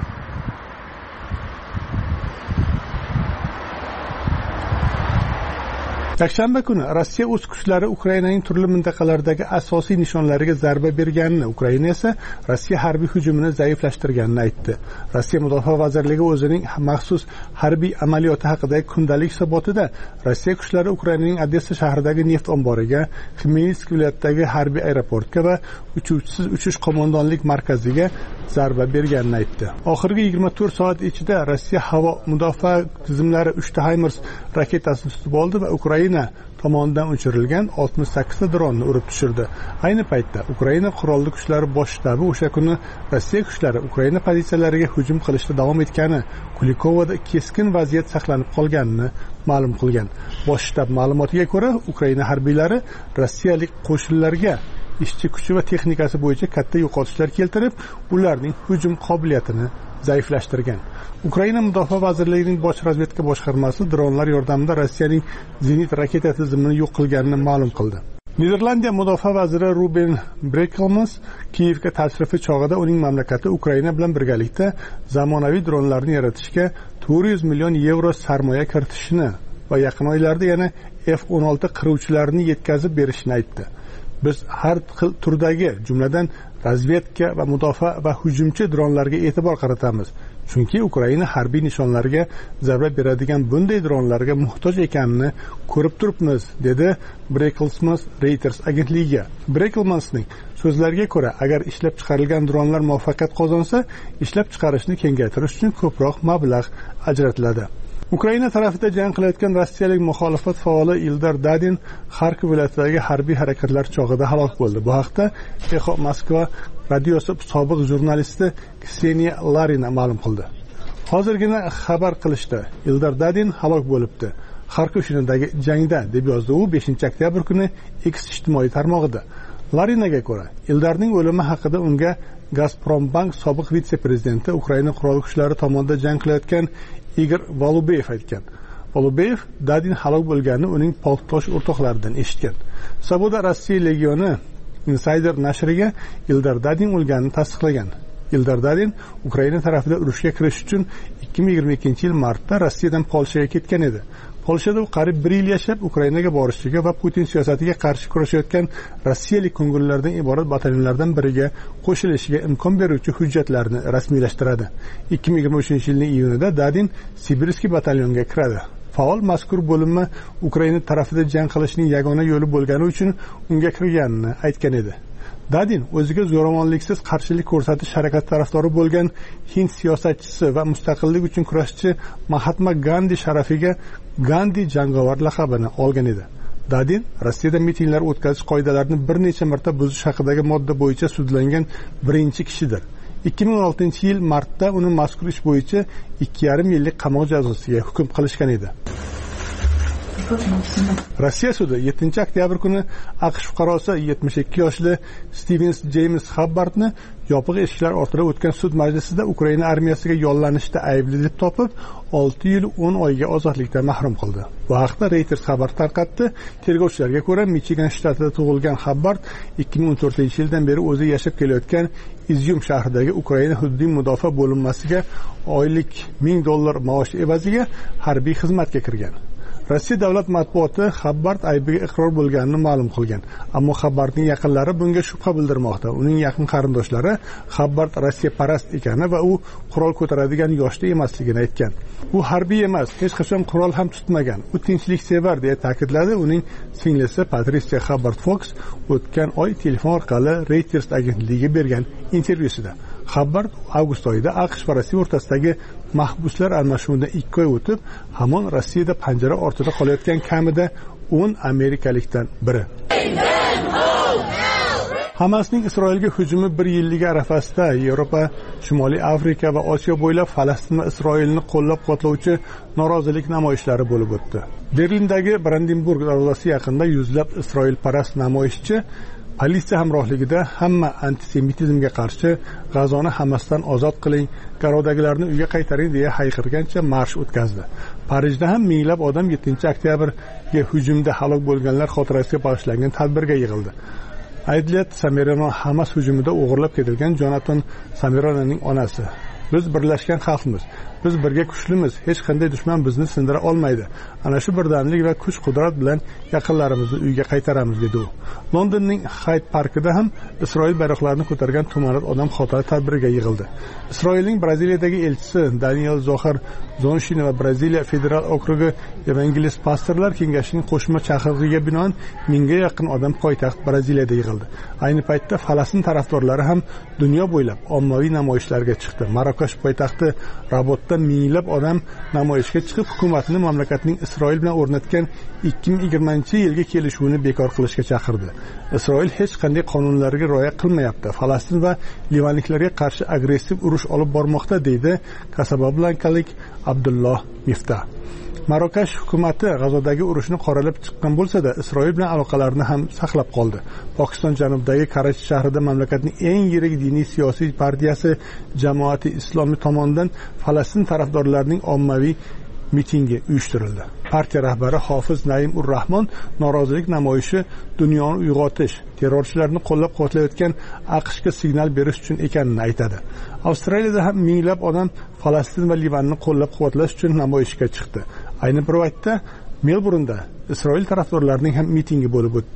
Yakshanba kuni Rossiya o'z kuchlari Ukrainaning turli mintaqalaridagi asosiy nishonlariga zarba berganini, Ukraina esa Rossiya harbiy hujumini zaiflashtirganini aytdi. Rossiya Mudofaa vazirligi o'zining maxsus harbiy amaliyoti haqidagi kundalik hisobotida Rossiya kuchlari Ukrainaning Odessa shahridagi neft omboriga, Xmelnytsk viloyatidagi harbiy aeroportga va uchuvchisiz uchish qo'mondonlik markaziga zarba berganini aytdi. Oxirgi 24 soat ichida Rossiya havo mudofaa tizimlari 3 ta HIMARS raketasini tutib oldi va Ukraina tomonidan uchirilgan 68 ta dronni urib tushirdi. Ayni paytda Ukraina qurolli kuchlari bosh shtabi o'sha kuni Rossiya kuchlari Ukraina pozitsiyalariga hujum qilishda davom etgani, Kulikovada keskin vaziyat saqlanib qolganini ma'lum qilgan. Bosh shtab ma'lumotiga ko'ra, Ukraina harbiylari rossiyalik qo'shinlarga ishchi kuchi va texnikasi bo'yicha katta yo'qotishlar keltirib, ularning hujum qobiliyatini zaiflashtirgan. Ukraina Mudofaa vazirligining bosh razvedka boshqarmasi dronlar yordamida Rossiyaning zenit raketa tizimini yo'q qilganini ma'lum qildi. Niderlandiya mudofaa vaziri Ruben Brekelmans Kiyevga tashrifi chog'ida uning mamlakati Ukraina bilan birgalikda zamonaviy dronlarni yaratishga 400 million yevro sarmoya kiritishini va yaqin oylarda yana F-16 qiruvchilarini yetkazib berishini aytdi. Biz har xil turdagi, jumladan razvedka va mudofaa va hujumchi dronlarga e'tibor qaratamiz. Chunki Ukraina harbiy nishonlarga zarba beradigan bunday dronlarga muhtoj ekanini ko'rib turibmiz, dedi Brekelmans Reuters agentligiga. Brekelmansning so'zlariga ko'ra, agar ishlab chiqarilgan dronlar muvaffaqiyat qozonsa, ishlab chiqarishni kengaytirish uchun ko'proq mablag' ajratiladi. Ukraina tarafida jang qilayotgan rossiyalik muxolifat faoli Ildar Dadin Xarkov viloyatidagi harbiy harakatlar chog'ida halok bo'ldi. Bu haqda Echo Moskva radiosi sobiq jurnalisti Kseniya Larina ma'lum qildi. Hozirgina xabar qilishdi, Ildar Dadin halok bo'libdi. Xarkov shahridagi jangda, deb yozdi u 5-oktyabr kuni X ijtimoiy tarmog'ida. Larinaga ko'ra, Ildarning o'limi haqida unga Gazprombank sobiq vitse-prezidenti Ukraina qurolli kuchlari tomonidan jang qilayotgan Igor Valubeyev aytgan. Valubeyev Dadin halok bo'lganini uning polkdosh o'rtoqlaridan eshitgan. Saboda Rossiya legioni Insider nashriga Ildar Dadin o'lganini tasdiqlagan. Ildar Dadin Ukraina tarafida urushga kirish uchun 2022-yil martda Rossiyadan Polshaga ketgan edi. Polshada u qariyb 1 yil yashab, Ukrainaga borishiga va Putin siyosatiga qarshi kurashayotgan rossiyalik ko'ngillardan iborat batalyonlardan biriga qo'shilishiga imkon beruvchi hujjatlarni rasmiylashtiradi. 2023-yilning iyunida Dadin Sibirskiy batalyonga kiradi. Faol mazkur bo'linma Ukraina tarafida jang qilishning yagona yo'li bo'lgani uchun unga kirganini aytgan edi. Dadin o'ziga zo'ravonliksiz qarshilik ko'rsatish harakati tarafdori bo'lgan Hind siyosatchisi va mustaqillik uchun kurashchi Mahatma Gandhi sharafiga Gandhi jangovar laqabini olgan edi. Dadin Rossiyada mitinglar o'tkazish qoidalarini bir necha marta buzish haqidagi modda bo'yicha sudlangan birinchi kishidir. 2016-yil martda uni mazkur ish bo'yicha 2,5 yillik qamoq jazosiga hukm qilishgan edi. Rossiya sudi 7-oktyabr kuni AQSh fuqarosi 72 yoshli Stevens James Hubbardni yopiq eshiklar ortida o'tgan sud majlisida Ukraina armiyasiga yollanishda aybli deb topib, 6 yil 10 oyga ozodlikdan mahrum qildi. Bu haqda Reuters xabar tarqatdi. Tergovchilarga ko'ra, Michigan shtatida tug'ilgan Hubbard 2014-yildan beri o'zi yashab kelayotgan Izyum shahridagi Ukraina hududiy mudofaa bo'linmasiga oylik $1000 maosh evaziga harbiy xizmatga kirgan. Rossiya davlat matbuoti Hubbard aybiga iqror bo'lganini ma'lum qilgan, ammo Hubbardning yaqinlari bunga shubha bildirmoqda. Uning yaqin qarindoshlari Hubbard Rossiya parast ekani va u qurol ko'taradigan yoshda emasligini aytgan. U harbiy emas, hech qachon qurol ham tutmagan. U tinchliksevar deya ta'kidladi uning singlisi Patricia Hubbard Fox o'tgan oy telefon orqali Reuters agentligiga bergan intervyusida. Hubbard avgust oyida AQSh va Rossiya o'rtasidagi mahbuslar almashuvidan 2 oy o'tib, hamon Rossiyada panjara ortida qolayotgan kamida 10 amerikalikdan biri. Hamasning Isroilga hujumi 1 yilligi arafasida Yevropa, Shimoliy Afrika va Osiyo bo'ylab Falastin va Isroilni qo'llab-quvvatlovchi norozilik namoyishlari bo'lib o'tdi. Berlindagi Brandenburg darvozasi yaqinida yuzlab Isroilparast namoyishchi politsiya hamrohligida hamma antisemitizmga qarshi G'azoni Hamasdan ozod qiling, garovdagilarni uyga qaytaring deya hayqirgancha marsh o'tkazdi. Parijda ham minglab odam 7-oktyabrga hujumda halok bo'lganlar xotirasiga bag'ishlangan tadbirga yig'ildi. Aydlet Samirano Hamas hujumida o'g'irlab ketilgan Jonatan Samiranoning onasi. Biz birlashgan xalqmiz. Biz birga kuchlimiz. Hech qanday dushman bizni sindira olmaydi. Ana shu birdamlik va kuch-qudrat bilan yaqinlarimizni uyga qaytaramiz dedi u. Londonning Hyde Parkida ham Isroil bayroqlarini ko'targan tumanat odam xotira tadbiriga yig'ildi. Isroilning Braziliyadagi elchisi Daniel Zohar Zonshin va Braziliya federal okrugi Evangelis pastorlar kengashining qo'shma chaqirig'iga binoan 1000 ga yaqin odam poytaxt Braziliyada yig'ildi. Ayni paytda Falastin tarafdorlari ham dunyo bo'ylab ommaviy namoyishlarga chiqdi. Marokash poytaxti Rabotda minglab odam namoyishga chiqib, hukumatni mamlakatning Isroil bilan o'rnatgan 2020-yilga kelishuvini bekor qilishga chaqirdi. Isroil hech qanday qonunlarga rioya qilmayapti. Falastin va livanliklarga qarshi agressiv urush olib bormoqda, deydi Kasablankalik Abdulloh Miftah. Marokash hukumati G'azodagi urushni qoralab chiqqan bo'lsa-da, Isroil bilan aloqalarini ham saqlab qoldi. Pokiston janubidagi Karachi shahrida mamlakatning eng yirik diniy siyosiy partiyasi Jamoati Islomiy tomonidan Falastin tarafdorlarining ommaviy mitingi uyushtirildi. Partiya rahbari Hofiz Naim Ur-Rahmon norozilik namoyishi dunyoni uyg'otish, terrorchilarni qo'llab-quvvatlayotgan AQShga signal berish uchun ekanini aytadi. Avstraliyada ham minglab odam Falastin va Livanni qo'llab-quvvatlash uchun namoyishga chiqdi. Ayni bir vaqtda Melburnda Isroil tarafdorlarining ham mitingi bo'lib o'tdi.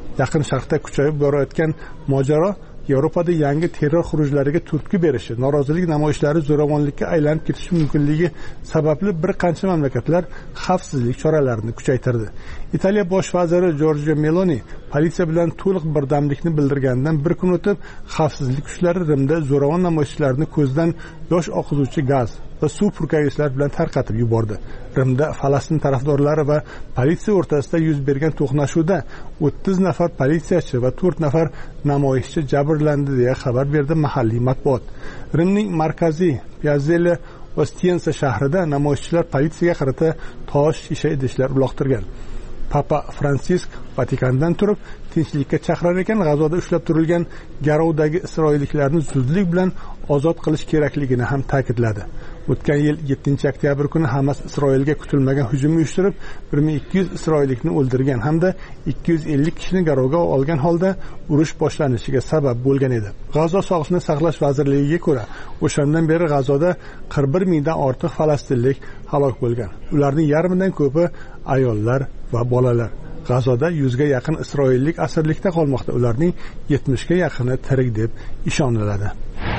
Yaqin Sharqda kuchayib borayotgan mojaro Yevropada yangi terror xurujlariga turtki berishi, norozilik namoyishlari zo'ravonlikka aylanib ketishi mumkinligi sababli bir qancha mamlakatlar xavfsizlik choralarini kuchaytirdi. Italiya bosh vaziri Giorgia Meloni politsiya bilan to'liq birdamlikni bildirganidan bir kun o'tib, xavfsizlik kuchlari Rimda zo'ravon namoyishchilarni ko'zdan yosh oqizuvchi gaz va suv purkagichlar bilan tarqatib yubordi. Rimda Falastin tarafdorlari va politsiya o'rtasida yuz bergan to'qnashuvda 30 nafar politsiyachi va 4 nafar namoyishchi jabrlandi deya xabar berdi mahalliy matbuot. Rimning markaziy Piazzale Ostiense shahrida namoyishchilar politsiyaga qarata tosh, shisha idishlar uloqtirgan. Papa Fransisk Vatikandan turib tinchlikka chaqirar ekan, G'azoda ushlab turilgan garovdagi isroilliklarni zudlik bilan ozod qilish kerakligini ham ta'kidladi. O'tgan yil 7-oktyabr kuni Hamas Isroilga kutilmagan hujum uyushtirib, 1200 isroillikni o'ldirgan hamda 250 kishini garovga olgan holda urush boshlanishiga sabab bo'lgan edi. G'azo sog'liqni saqlash vazirligiga ko'ra, o'shandan beri G'azoda 41 mingdan ortiq falastinlik halok bo'lgan. Ularning yarmidan ko'pi ayollar va bolalar. G'azoda 100 ga yaqin isroillik asirlikda qolmoqda. Ularning 70 ga yaqini tirik deb ishoniladi.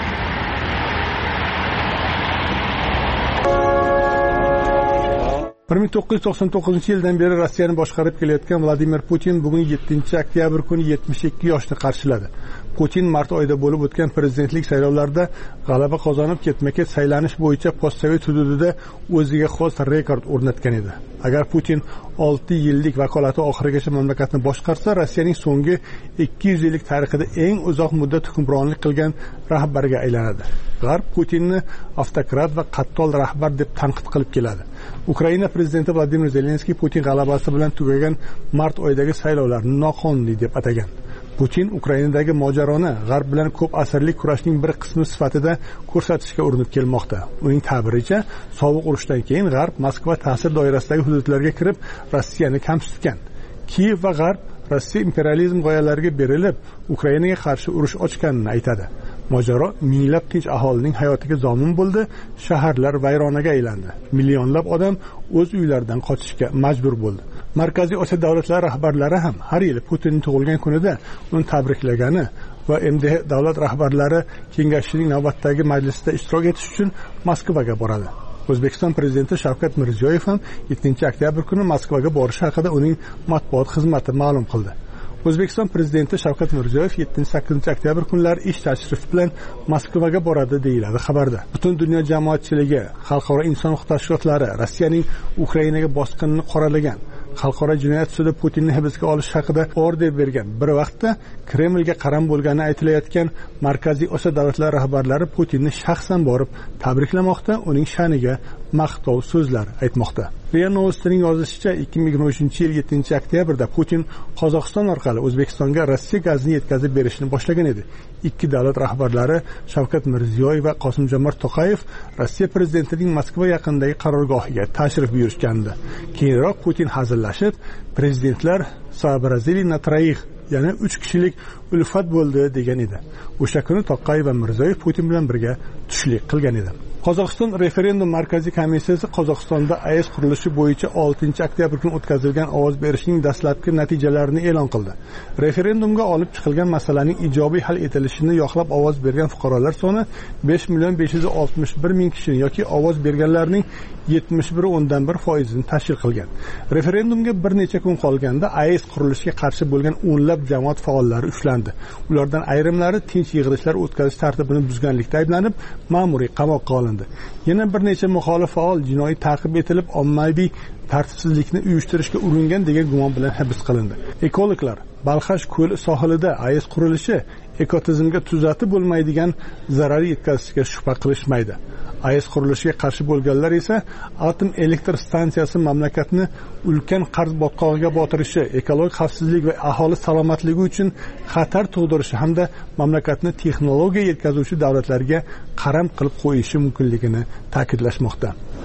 yildan beri Rossiyani boshqarib kelayotgan Vladimir Putin bugun 7-oktyabr kuni 72 yoshni qarshiladi. Putin mart oyida bo'lib o'tgan prezidentlik saylovlarida g'alaba qozonib, ketma-ket saylanish bo'yicha postsovet hududida o'ziga xos rekord o'rnatgan edi. Agar Putin 6 yillik vakolati oxirigacha mamlakatni boshqarsa, Rossiyaning so'nggi 200 yillik tarixida eng uzoq muddat hukmronlik qilgan rahbarga aylanadi. G'arb Putinni avtokrat va qattol rahbar deb tanqid qilib keladi. Ukraina prezidenti Vladimir Zelenskiy Putin g'alabasi bilan tugagan mart oyidagi saylovlarni noqonuniy deb atagan. Putin Ukrainadagi mojaroni G'arb bilan ko'p asrlik kurashning bir qismi sifatida ko'rsatishga urinib kelmoqda. Uning ta'biricha, sovuq urushdan keyin G'arb Moskva ta'sir doirasidagi hududlarga kirib, Rossiyani kamsitgan. Kiyev va G'arb Rossiya imperializm g'oyalariga berilib, Ukrainaga qarshi urush ochganini aytadi. Mojaro minglab tinch aholining hayotiga zomin bo'ldi, shaharlar vayronaga aylandi. Millionlab odam o'z uylaridan qochishga majbur bo'ldi. Markaziy Osiyo davlatlari rahbarlari ham har yili Putinning tug'ilgan kunida uni tabriklagani va MDH davlat rahbarlari kengashining navbatdagi majlisida ishtirok etish uchun Moskvaga boradi. O'zbekiston prezidenti Shavkat Mirziyoyev ham 7-oktyabr kuni Moskvaga borishi haqida uning matbuot xizmati ma'lum qildi. O'zbekiston prezidenti Shavkat Mirziyoyev 7-8 oktyabr kunlari ish tashrifi bilan Moskvaga boradi deyiladi xabarda. Butun dunyo jamoatchiligi, xalqaro inson huquq tashkilotlari Rossiyaning Ukrainaga bosqinini qoralagan, xalqaro jinoyat sudi Putinni hibsga olish haqida order bergan. Bir vaqtda Kremlga qaram bo'lgani aytilayotgan Markaziy Osiyo davlatlari rahbarlari Putinni shaxsan borib tabriklamoqda, uning sha'niga maqtov so'zlar aytmoqda. Ria Novostining yozishicha 2023-yil 7-oktyabrda Putin Qozog'iston orqali O'zbekistonga Rossiya gazini yetkazib berishni boshlagan edi. Ikki davlat rahbarlari Shavkat Mirziyoyev va Qosim-Jomart To'qayev Rossiya prezidentining Moskva yaqinidagi qarorgohiga tashrif buyurishgandi. Keyinroq Putin hazillashib, prezidentlar Sabrazili na troих, ya'ni 3 kishilik ulfat bo'ldi degan edi. O'sha kuni To'qayev va Mirziyoyev Putin bilan birga tushlik qilgan edi. Qozog'iston referendum markaziy komissiyasi Qozog'istonda AES qurilishi bo'yicha 6-oktyabr kuni o'tkazilgan ovoz berishning dastlabki natijalarini e'lon qildi. Referendumga olib chiqilgan masalaning ijobiy hal etilishini yoqlab ovoz bergan fuqarolar soni 5,561,000 kishi yoki ovoz berganlarning 71.1% tashkil qilgan. Referendumga bir necha kun qolganda AES qurilishiga qarshi bo'lgan o'nlab jamoat faollari ushlandi. Ulardan ayrimlari tinch yig'ilishlar o'tkazish tartibini buzganlikda ayblanib, ma'muriy qamoqqa olindi. Yana bir necha muxolif faol jinoiy ta'qib etilib, ommaviy tartibsizlikni uyushtirishga uringan degan gumon bilan hibs qilindi. Ekologlar Balxash ko'li sohilida AES qurilishi ekotizimga tuzatib bo'lmaydigan zarar yetkazishiga shubha qilishmaydi. AES qurilishiga qarshi bo'lganlar esa atom elektr stansiyasi mamlakatni ulkan qarz botqog'iga botirishi, ekologik xavfsizlik va aholi salomatligi uchun xatar tug'dirishi hamda mamlakatni texnologiya yetkazuvchi davlatlarga qaram qilib qo'yishi mumkinligini ta'kidlashmoqda.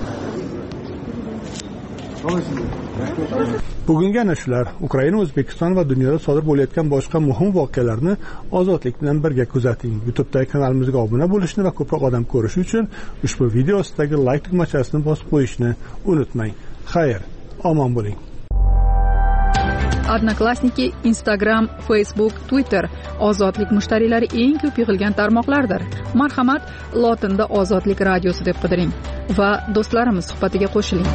Bugungi ana shular. Ukraina, O'zbekiston va dunyoda sodir bo'layotgan boshqa muhim voqealarni ozodlik bilan birga kuzating. YouTube'dagi kanalimizga obuna bo'lishni va ko'proq odam ko'rishi uchun ushbu video ostidagi like tugmachasini bosib qo'yishni unutmang. Xayr, omon bo'ling. Odnoklassniki, Instagram, Facebook, Twitter ozodlik mushtariylari eng ko'p yig'ilgan tarmoqlardir. Marhamat, lotinda Ozodlik radiosi deb qidiring va do'stlarimiz suhbatiga qo'shiling.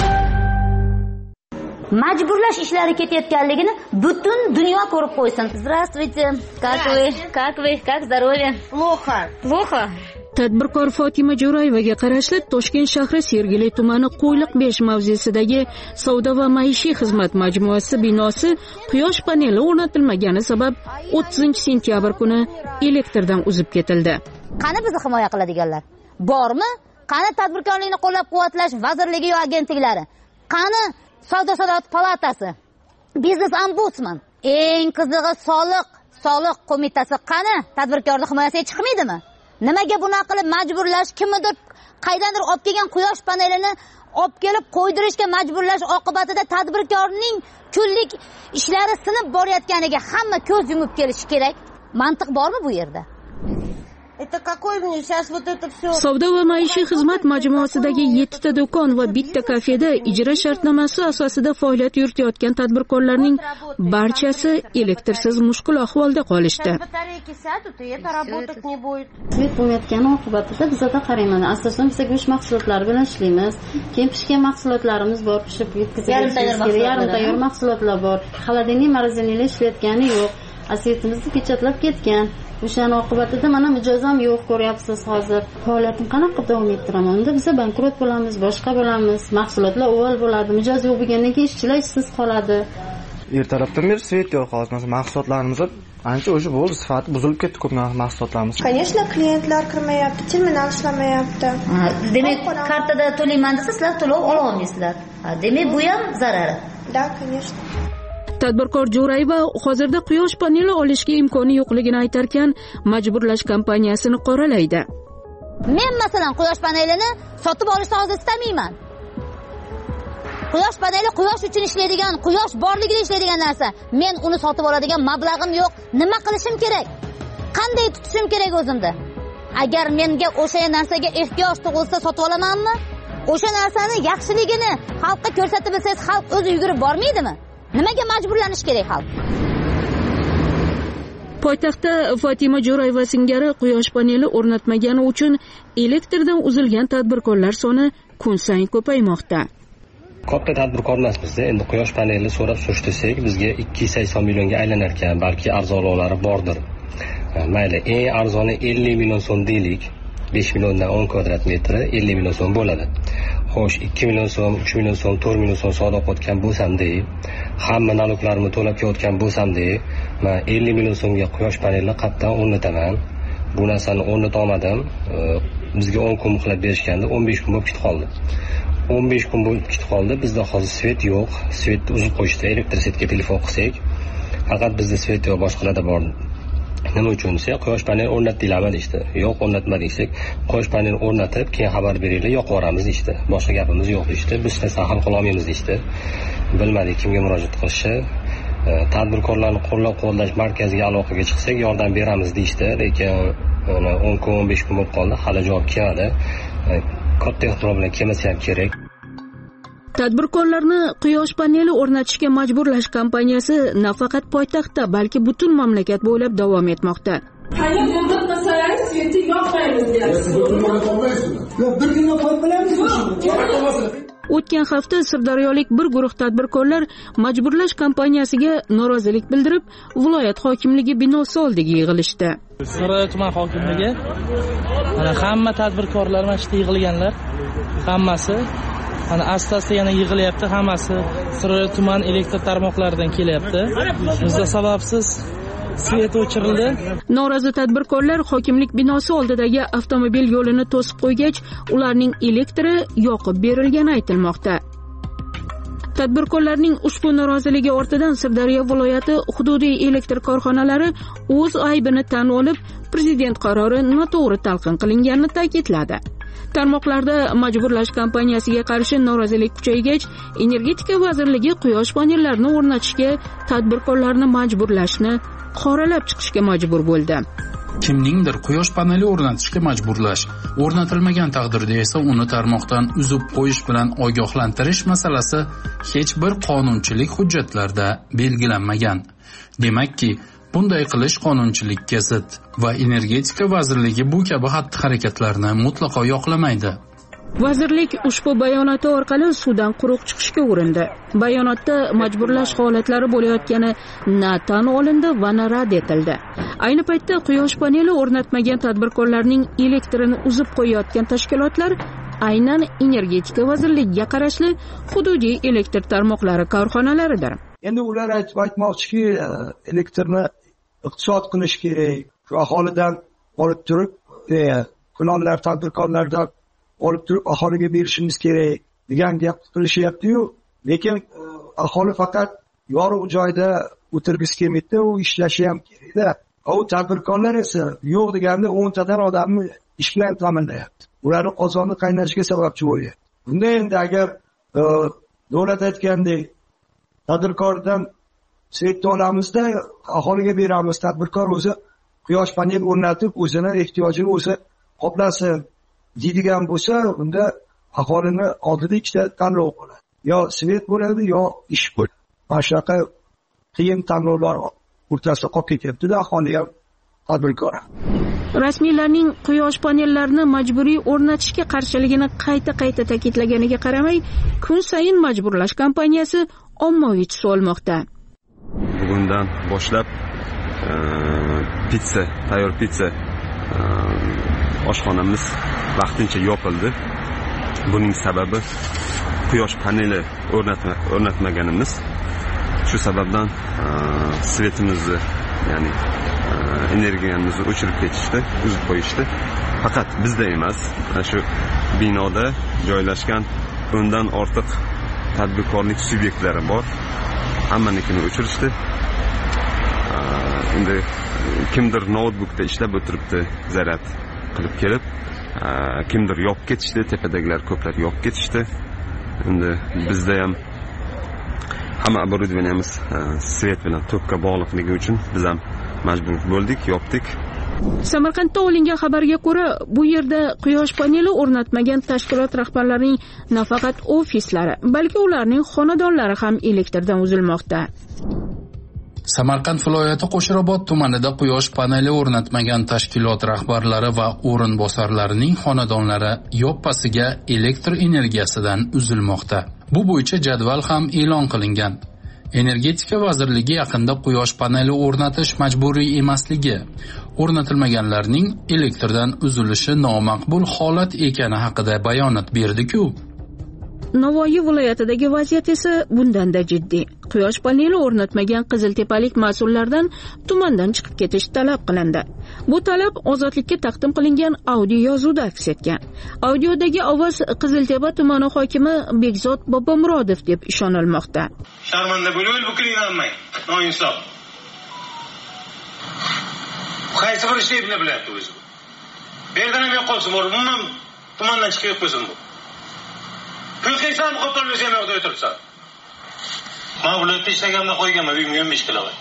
Majburlash ishlari ketayotganligini butun dunyo ko'rib qo'ysin. Здравствуйте. Как вы? Как здоровье? Плохо. Tadbirkor Fotima Jo'rayevaga qarashli Toshkent shahri Sergeli tumani Qo'yliq 5 mavzesidagi savdo va maishiy xizmat majmuasi binosi quyosh paneli o'rnatilmagani sabab 30-sentyabr kuni elektrdan uzib ketildi. Qani bizni himoya qiladiganlar? Bormi? Qani tadbirkorlikni qo'llab-quvvatlash vazirligi yo agentliklari? Qani Savdo-sanoat palatasi? Biznes ombudsman? Eng qizig'i soliq qo'mitasi qani? Tadbirkorning himoyasiga chiqmaydimi? Nimaga bunaqa qilib majburlash, kimnidir qaydandir olib kelgan quyosh panelini olib kelib qo'ydirishga majburlash oqibatida tadbirkorning kunlik ishlari sinib borayotganiga hamma ko'z yumib kelishi kerak. Mantiq bormi bu yerda? Savdo va maishiy xizmat majmuasidagi 7 ta do'kon va bitta kafeda ijro shartnomasi asosida faoliyat yuritayotgan tadbirkorlarning barchasi elektrsiz mushkul ahvolda qolishdi. Svet bo'lmayotgani oqibatida bizda qarayman. Asosan biz go'sht mahsulotlari bilan ishlaymiz. Keyin pishgan mahsulotlarimiz bor, pishib yetkazilgan yarim tayyor mahsulotlar bor. Xolodilniy, moroziniylar ishlayotgani yo'q. Asvetimizni kechatlab ketgan. O'shaning oqibatida mana mijozim yo'q, ko'ryapsiz hozir. Faoliyatim qanaqa davom ettiraman? Unda biz bankrot bo'lamiz, boshqa bo'lamiz, mahsulotlar o'val bo'ladi. Mijoz yo'q bo'lgandan keyin ishchilar ishsiz qoladi. Ertalabdan beri svet yo'q hozir. Mahsulotlarimiz ancha o'sha bo'ldi, sifati buzilib ketdi ko'p mahsulotlarimiz. Конечно, klientlar kirmayapti, terminal ishlamayapti. Demak, kartada to'layman desa, sizlar to'lov ola olmaysizlar. Demak, bu ham zarari. Da, конечно. Tadbirkor Jo'rayeva hozirda quyosh paneli olishga imkoni yo'qligini aytarkan, majburlash kampaniyasini qoralaydi. Men masalan quyosh panelini sotib olishni hozir istamayman. Quyosh paneli quyosh uchun ishlaydigan, quyosh borligida ishlaydigan narsa. Men uni sotib oladigan mablag'im yo'q. Nima qilishim kerak? Qanday tutishim kerak o'zimda? Agar menga o'sha narsaga ehtiyoj tug'ilsa sotib olamanmi? O'sha narsani yaxshiligini xalqqa ko'rsatib bilsangiz, xalq o'zi yugurib bormaydimi? Nimaga majburlanish kerak xalq? Poytaxtda Fotima Jo'rayeva singari quyosh paneli o'rnatmagani uchun elektrdan uzilgan tadbirkorlar soni kun sayin ko'paymoqda. Katta tadbirkor emasmizda, endi quyosh paneli so'rab surishtirsak, bizga 280 millionga aylanar ekan, balki arzonlari bordir. Mayli, eng arzoni 50 million so'm deylik. 5 milliondan 10 kvadrat metri 50 million so'm bo'ladi. Xo'sh, 2 million so'm, 3 million so'm, 4 million so'm savdo qilayotgan bo'lsam-da, hamma naloglarimni to'lab kelayotgan bo'lsam-da, men 50 million so'mga quyosh panelini qayerdan o'rnataman? Bu narsani o'rnata olmadim. Bizga 10 kun muhlat berishganda 15 kun bo'lib ketib qoldi. 15 kun bo'lib ketib qoldi. Bizda hozir svet yo'q. Svetni uzib qo'yishdi. Elektrsetga telefon qilsak, faqat bizda svet yo'q, boshqalarda bor. Nima uchun desa, quyosh paneli o'rnatdinglarmi deydi. Yo'q, o'rnatmadik desak, quyosh paneli o'rnatib, keyin xabar beringlar, yoqib yuboramiz deydi. Boshqa gapimiz yo'q deydi. Biz narsa hal qila olmaymiz deydi. Bilmadik kimga murojaat qilishni. Tadbirkorlarni qo'llab-quvvatlash markaziga aloqaga chiqsak, yordam beramiz deydi, lekin 10 kun, 15 kun bo'lib qoldi, hali javob kelmadi. Katta ehtimol bilan kelmasa ham kerak. Tadbirkorlarni quyosh paneli o'rnatishga majburlash kampaniyasi nafaqat poytaxtda, balki butun mamlakat bo'ylab davom etmoqda. Qani o'rnatmasangiz svetni yoqmaymiz deyapsiz. Yo'q, bir kun yo'q qilamiz. O'tgan hafta sirdaryolik bir guruh tadbirkorlar majburlash kampaniyasiga norozilik bildirib, viloyat hokimligi binosi oldiga yig'ilishdi. Sirdaryo tuman hokimligi mana hamma tadbirkorlar mana shu yig'ilganlar, hammasi ana asta-asta yana yig'ilyapti, hammasi Sirdaryo tuman elektr tarmoqlaridan kelyapti. Bizda sababsiz svet o'chirildi. Norozi tadbirkorlar hokimlik binosi oldidagi avtomobil yo'lini to'sib qo'ygach, ularning elektri yoqib berilgani aytilmoqda. Tadbirkorlarning ushbu noroziligi ortidan Sirdaryo viloyati hududiy elektr korxonalari o'z aybini tan olib, prezident qarori noto'g'ri talqin qilinganini ta'kidladi. Tarmoqlarda majburlash kampaniyasiga qarshi norozilik kuchaygach, Energetika vazirligi quyosh panellarini o'rnatishga tadbirkorlarni majburlashni qoralab chiqishga majbur bo'ldi. kimningdir quyosh paneli o'rnatishga majburlash, o'rnatilmagan taqdirda esa uni tarmoqdan uzib qo'yish bilan ogohlantirish masalasi hech bir qonunchilik hujjatlarida belgilanmagan. Demakki, bunday qilish qonunchilikka zid va Energetika vazirligi bu kabi xatti-harakatlarni mutlaqo yoqlamaydi. Vazirlik ushbu bayonoti orqali suvdan quruq chiqishga urindi. Bayonotda majburlash holatlari bo'layotgani na tan olindi va na rad etildi. Ayni paytda quyosh paneli o'rnatmagan tadbirkorlarning elektrini uzib qo'yayotgan tashkilotlar aynan Energetika vazirligiga qarashli hududiy elektr tarmoqlari korxonalaridir. Endi ular aytmoqchiki, elektrni iqtisod qilish kerak. Shu aholidan olib turib, kulonlar, tadbirkorlardan olib turib aholiga berishimiz kerak degan gap qilishyapti-yu, lekin aholi faqat yorug' joyda o'tirgisi kelmaydi, u ishlashi ham kerak-da. U tadbirkorlar esa yo'q deganda 10 tadan odamni ish bilan ta'minlayapti. Ularning qozonni qaynashiga sababchi bo'lyapti. Bunda endi agar davlat aytgandek tadbirkordan svetni olamizda aholiga beramiz, tadbirkor o'zi quyosh panel o'rnatib o'zini ehtiyojini o'zi qoplasin deydigan bo'lsa, unda aholini oldida ikkita tanlov bo'ladi. Yo svet bo'ladi, yo ish bo'ladi. Mana shunaqa qiyin tanlovlar o'rtasida qolib ketyapti-da aholi ham, tadbirkor ham. Rasmiylarning quyosh panellarini majburiy o'rnatishga qarshiligini qayta ta'kidlaganiga qaramay, kun sayin majburlash kampaniyasi ommaviy tus olmoqda. Bugundan boshlab tayyor pitsa oshxonamiz vaqtincha yopildi. Buning sababi quyosh paneli o'rnatmaganimiz. Shu sababdan svetimizni, ya'ni energiyamizni o'chirib ketishdi, uzib qo'yishdi. Faqat bizda emas, shu binoda joylashgan 10 dan ortiq tadbirkorlik subyektlari bor. Hammanikini o'chirishdi. Endi kimdir notebookda ishlab o'tiribdi, zaryad qilib kelib, kimdir yopib ketishdi, tepadagilar ko'plar yopib ketishdi. Endi bizda ham hamma оборудованиemiz svet bilan tokka bog'liqligi uchun biz ham majbur bo'ldik, yopdik. Samarqandda olingan xabarga ko'ra, bu yerda quyosh paneli o'rnatmagan tashkilot rahbarlarining nafaqat ofislari, balki ularning xonadonlari ham elektrdan uzilmoqda. Samarqand viloyati Qo'shrabot tumanida quyosh paneli o'rnatmagan tashkilot rahbarlari va o'rinbosarlarining xonadonlari yoppasiga elektr energiyasidan uzilmoqda. Bu bo'yicha jadval ham e'lon qilingan. Energetika vazirligi yaqinda quyosh paneli o'rnatish majburiy emasligi, o'rnatilmaganlarning elektrdan uzilishi nomaqbul holat ekani haqida bayonot berdi-ku. Navoiy viloyatidagi vaziyat esa bundan-da jiddiy. Quyosh paneli o'rnatmagan qiziltepalik mas'ullardan tumandan chiqib ketish talab qilindi. Bu talab Ozodlikka taqdim qilingan audio yozuvda aks etgan. Audiodagi ovoz Qiziltepa tumani hokimi Bekzod Bobomurodov deb ishonilmoqda. Sharmanda bo'lib bu qilinmang. Noinsof. Qaysi bir ishni bilyapti o'zi. Bu yerdan ham yo'qolsin, umuman tumandan chiqib qo'ysin bu. Pul qilsam, qo'polmasa ham yo'qda o'tiribsan. Men viloyatda ishlaganimda qo'yganman, uyimga 15 kilovatт.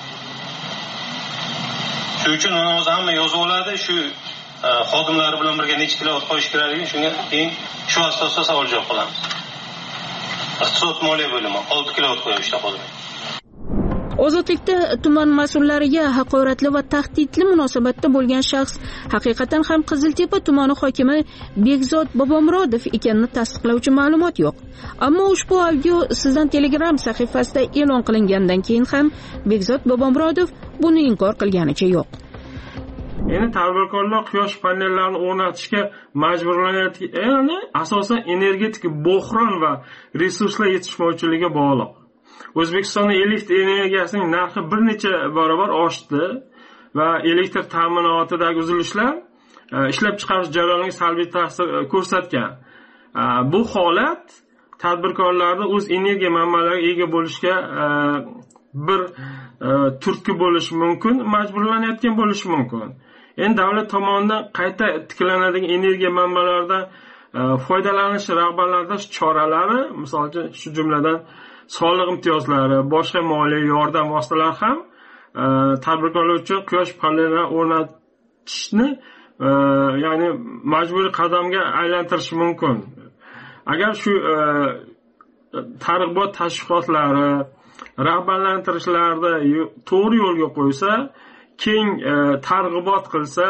Shu uchun uni o'zi hamma yozib oladi, shu xodimlari bilan birga necha kilovat qo'yish kerakligini shunga keyin shu asosda savol javob qilamiz. Iqtisod moliya bo'limi 6 kilovat qo'yishda xodim. Ozodlikda tuman mas'ullariga haqoratli va tahdidli munosabatda bo'lgan shaxs haqiqatan ham Qiziltepa tumani hokimi Bekzod Bobomurodov ekanini tasdiqlovchi ma'lumot yo'q. Ammo ushbu audio sizdan Telegram sahifasida e'lon qilingandan keyin ham Bekzod Bobomurodov buni inkor qilganicha yo'q. Endi tadbirkorlar quyosh panellarini o'rnatishga majburlanayotgani asosan energetik bo'hron va resurslar yetishmovchiligiga bog'liq. O'zbekistonda elektr energiyasining narxi bir necha barobar oshdi va elektr ta'minotidagi uzilishlar ishlab chiqarish jarayoniga salbiy ta'sir ko'rsatgan. Bu holat tadbirkorlarni o'z energiya manbalariga ega bo'lishga bir turtki bo'lishi mumkin, majburlanayotgan bo'lishi mumkin. Endi davlat tomonidan qayta tiklanadigan energiya manbalaridan foydalanish rag'batlantirish choralari, misol uchun shu jumladan soliq imtiyozlari, boshqa moliya yordam vositalari ham tadbirkorlar uchun quyosh panellari tishni ya'ni majburiy qadamga aylantirishi mumkin. Agar shu targ'ibot tashviqotlari, rag'batlantirishlarda to'g'ri yo'lga qo'ysa, keng targ'ibot qilsa,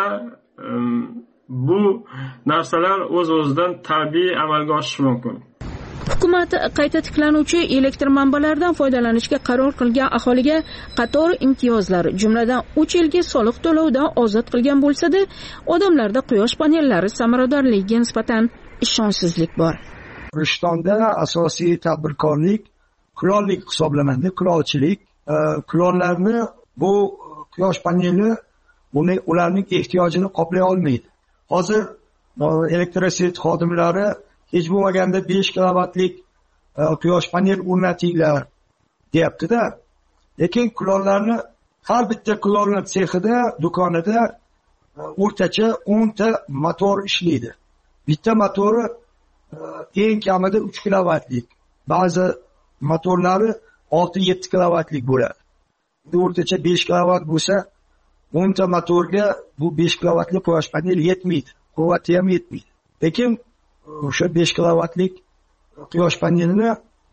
bu narsalar o'z-o'zidan tabiiy amalga oshishi mumkin. Hukumat qayta tiklanuvchi elektr manbalaridan foydalanishga qaror qilgan aholiga qator imtiyozlar, jumladan 3 yilga soliq to'lovidan ozod qilgan bo'lsa-da, odamlarda quyosh panellari samaradorligiga nisbatan ishonchsizlik bor. Rishtonda asosiy tadbirkorlik kulollik hisoblanadi, kulolchilik. Kulollarni bu quyosh paneli ularning ehtiyojini qoplay olmaydi. Hozir elektrosvet xodimlari hech bo'lmaganda 5 kilovatlik quyosh panel o'rnatinglar deyapti-da. Lekin kulollarni har bitta kulollar sexida, do'konida o'rtacha 10 ta motor ishlaydi. Bitta motori eng kamida 3 kilovatlik. Ba'zi motorlari 6-7 kilovatlik bo'ladi. O'rtacha 5 kilovat bo'lsa, 10 ta motorga bu 5 kilovatli quyosh paneli yetmaydi. Quvvati ham yetmaydi. Lekin o'sha 5 kilovatlik quyosh panelini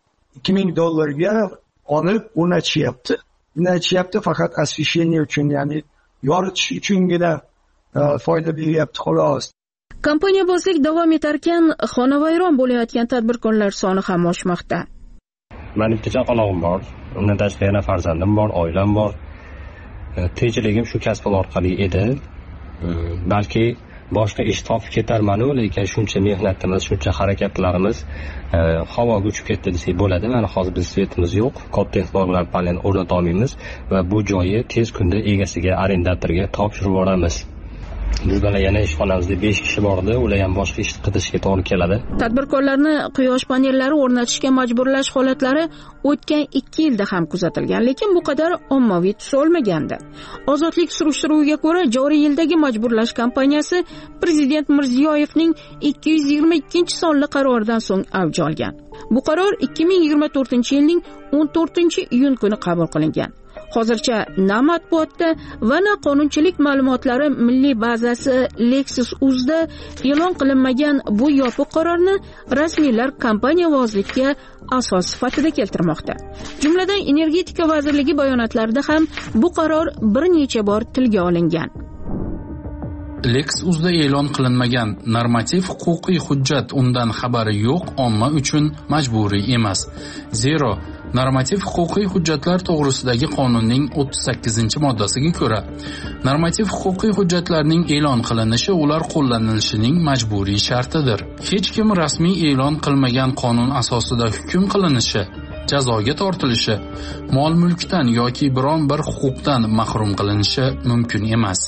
$2000 olib o'rnatishyapti. Faqat освещение uchun, ya'ni yoritish uchungina foyda beryapti xolos. Kompaniyabozlik davom etarkan, xonavayron bo'layotgan tadbirkorlar soni ham oshmoqda. Men bitta chaqalog'im bor, undan tashqari yana farzandim bor, oilam bor. Tejligim shu kasb orqali edi. Balki boshqa ish topib ketarman, lekin shuncha mehnatimiz, shuncha harakatlarimiz havoga uchib ketdi desak bo'ladi. Mana hozir biz svetimiz yo'q, katta e'tiborlar panel o'rnata olmaymiz va bu joyi tez kunda egasiga, arendatorga topshirib yuboramiz. Biz bilan yana ishxonamizda 5 kishi bor edi, ular ham boshqa ish qidishga to'g'ri keladi. Tadbirkorlarni quyosh panellari o'rnatishga majburlash holatlari o'tgan 2 yilda ham kuzatilgan, lekin bu qadar ommaviy tus olmagandi. Ozodlik surishtiruviga ko'ra, joriy yildagi majburlash kampaniyasi Prezident Mirziyoyevning 222-sonli qaroridan so'ng avj olgan. Bu qaror 2024-yilning 14-iyun kuni qabul qilingan. Hozircha na matbuotda va na qonunchilik ma'lumotlari milliy bazasi Lexus.uz'da e'lon qilinmagan bu yopiq qarorni rasmiylar kompaniyavozlikka asos sifatida keltirmoqda. Jumladan, Energetika vazirligi bayonotlarida ham bu qaror bir necha bor tilga olingan. Lexus.uz'da e'lon qilinmagan normativ huquqiy hujjat undan xabari yo'q omma uchun majburiy emas. Zero normativ huquqiy hujjatlar to'g'risidagi qonunning 38-moddasiga ko'ra, normativ huquqiy hujjatlarning e'lon qilinishi ular qo'llanilishining majburiy shartidir. Hech kim rasmiy e'lon qilmagan qonun asosida hukm qilinishi, jazoga tortilishi, mol-mulkdan yoki biron bir huquqdan mahrum qilinishi mumkin emas.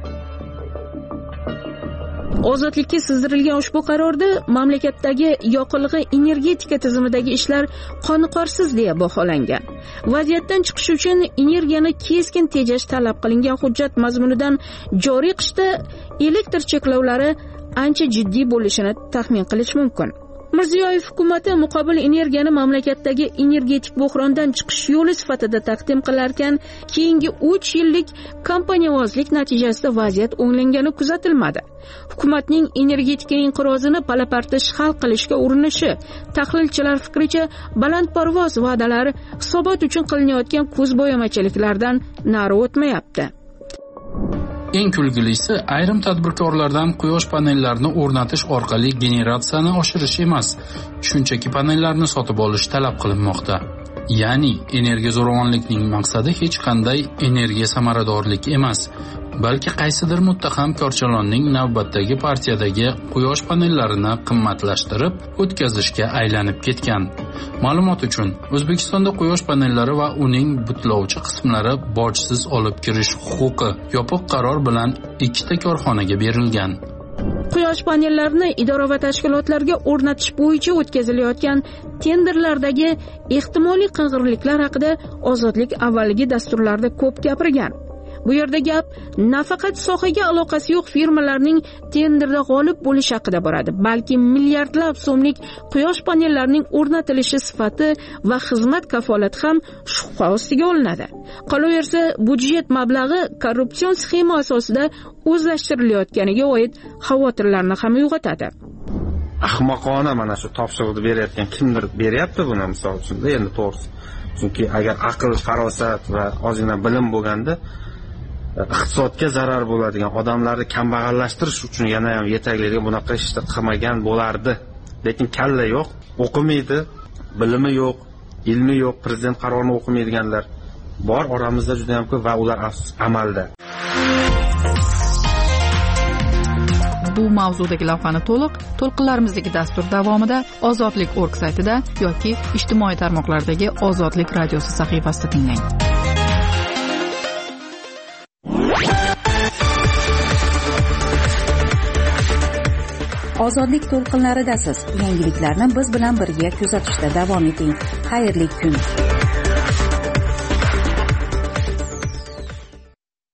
Ozodlikka sizdirilgan ushbu qarorda mamlakatdagi yoqilg'i energetika tizimidagi ishlar qoniqarsiz deya baholangan. Vaziyatdan chiqish uchun energiyani keskin tejash talab qilingan hujjat mazmunidan joriy qishda elektr cheklovlari ancha jiddiy bo'lishini taxmin qilish mumkin. Mirziyoyev hukumati muqobil energiyani mamlakatdagi energetik bo'hrondan chiqish yo'li sifatida taqdim qilarkan, keyingi 3 yillik kompaniyavozlik natijasida vaziyat o'nglangani kuzatilmadi. Hukumatning energetika inqirozini palapartish hal qilishga urinishi, tahlilchilar fikricha, balandparvoz va'dalar hisobot uchun qilinayotgan ko'zbo'yamachiliklardan nari o'tmayapti. Eng kulgilisi, ayrim tadbirkorlardan quyosh panellarini o'rnatish orqali generatsiyani oshirish emas, shunchaki panellarni sotib olish talab qilinmoqda. Ya'ni, energiya zo'ravonlikning maqsadi hech qanday energiya samaradorlik emas, balki qaysidir muttaham korchalonning navbatdagi partiyadagi quyosh panellarini qimmatlashtirib o'tkazishga aylanib ketgan. Ma'lumot uchun, O'zbekistonda quyosh panellari va uning butlovchi qismlari bojsiz olib kirish huquqi yopiq qaror bilan 2 ta korxonaga berilgan. Quyosh panellarini idora va tashkilotlarga o'rnatish bo'yicha o'tkazilayotgan tenderlardagi ehtimoliy qing'irliklar haqida Ozodlik avvalgi dasturlarda ko'p gapirgan. Bu yerda gap nafaqat sohaga aloqasi yo'q firmalarning tenderda g'olib bo'lishi haqida boradi, balki milliardlab so'mlik quyosh panellarining o'rnatilishi sifati va xizmat kafolati ham shubha ostiga olinadi. Qolaversa, budjet mablag'i korrupsion sxema asosida o'zlashtirilayotganiga oid xavotirlarni ham uyg'otadi. Ahmoqona mana shu topshiriqni berayotgan kimdir beryapti buni, misol uchun endi to'g'risi. Chunki agar aql, farosat va ozgina bilim bo'lganda iqtisodga zarar bo'ladigan odamlarni kambag'allashtirish uchun yana ham yetaklaydigan bunaqa ishni qilmagan bo'lardi. Lekin kalla yo'q, o'qimaydi, bilimi yo'q, ilmi yo'q, prezident qarorini o'qimaydiganlar bor oramizda juda ham ko'p va ular amalda. Bu mavzudagi lavhani to'lqinlarimizdagi dastur davomida Ozodlik.org saytida yoki ijtimoiy tarmoqlardagi Ozodlik radiosi sahifasida tinglang. Ozodlik to'lqinlaridasiz. Yangiliklarni biz bilan birga kuzatishda davom eting. Xayrli kun.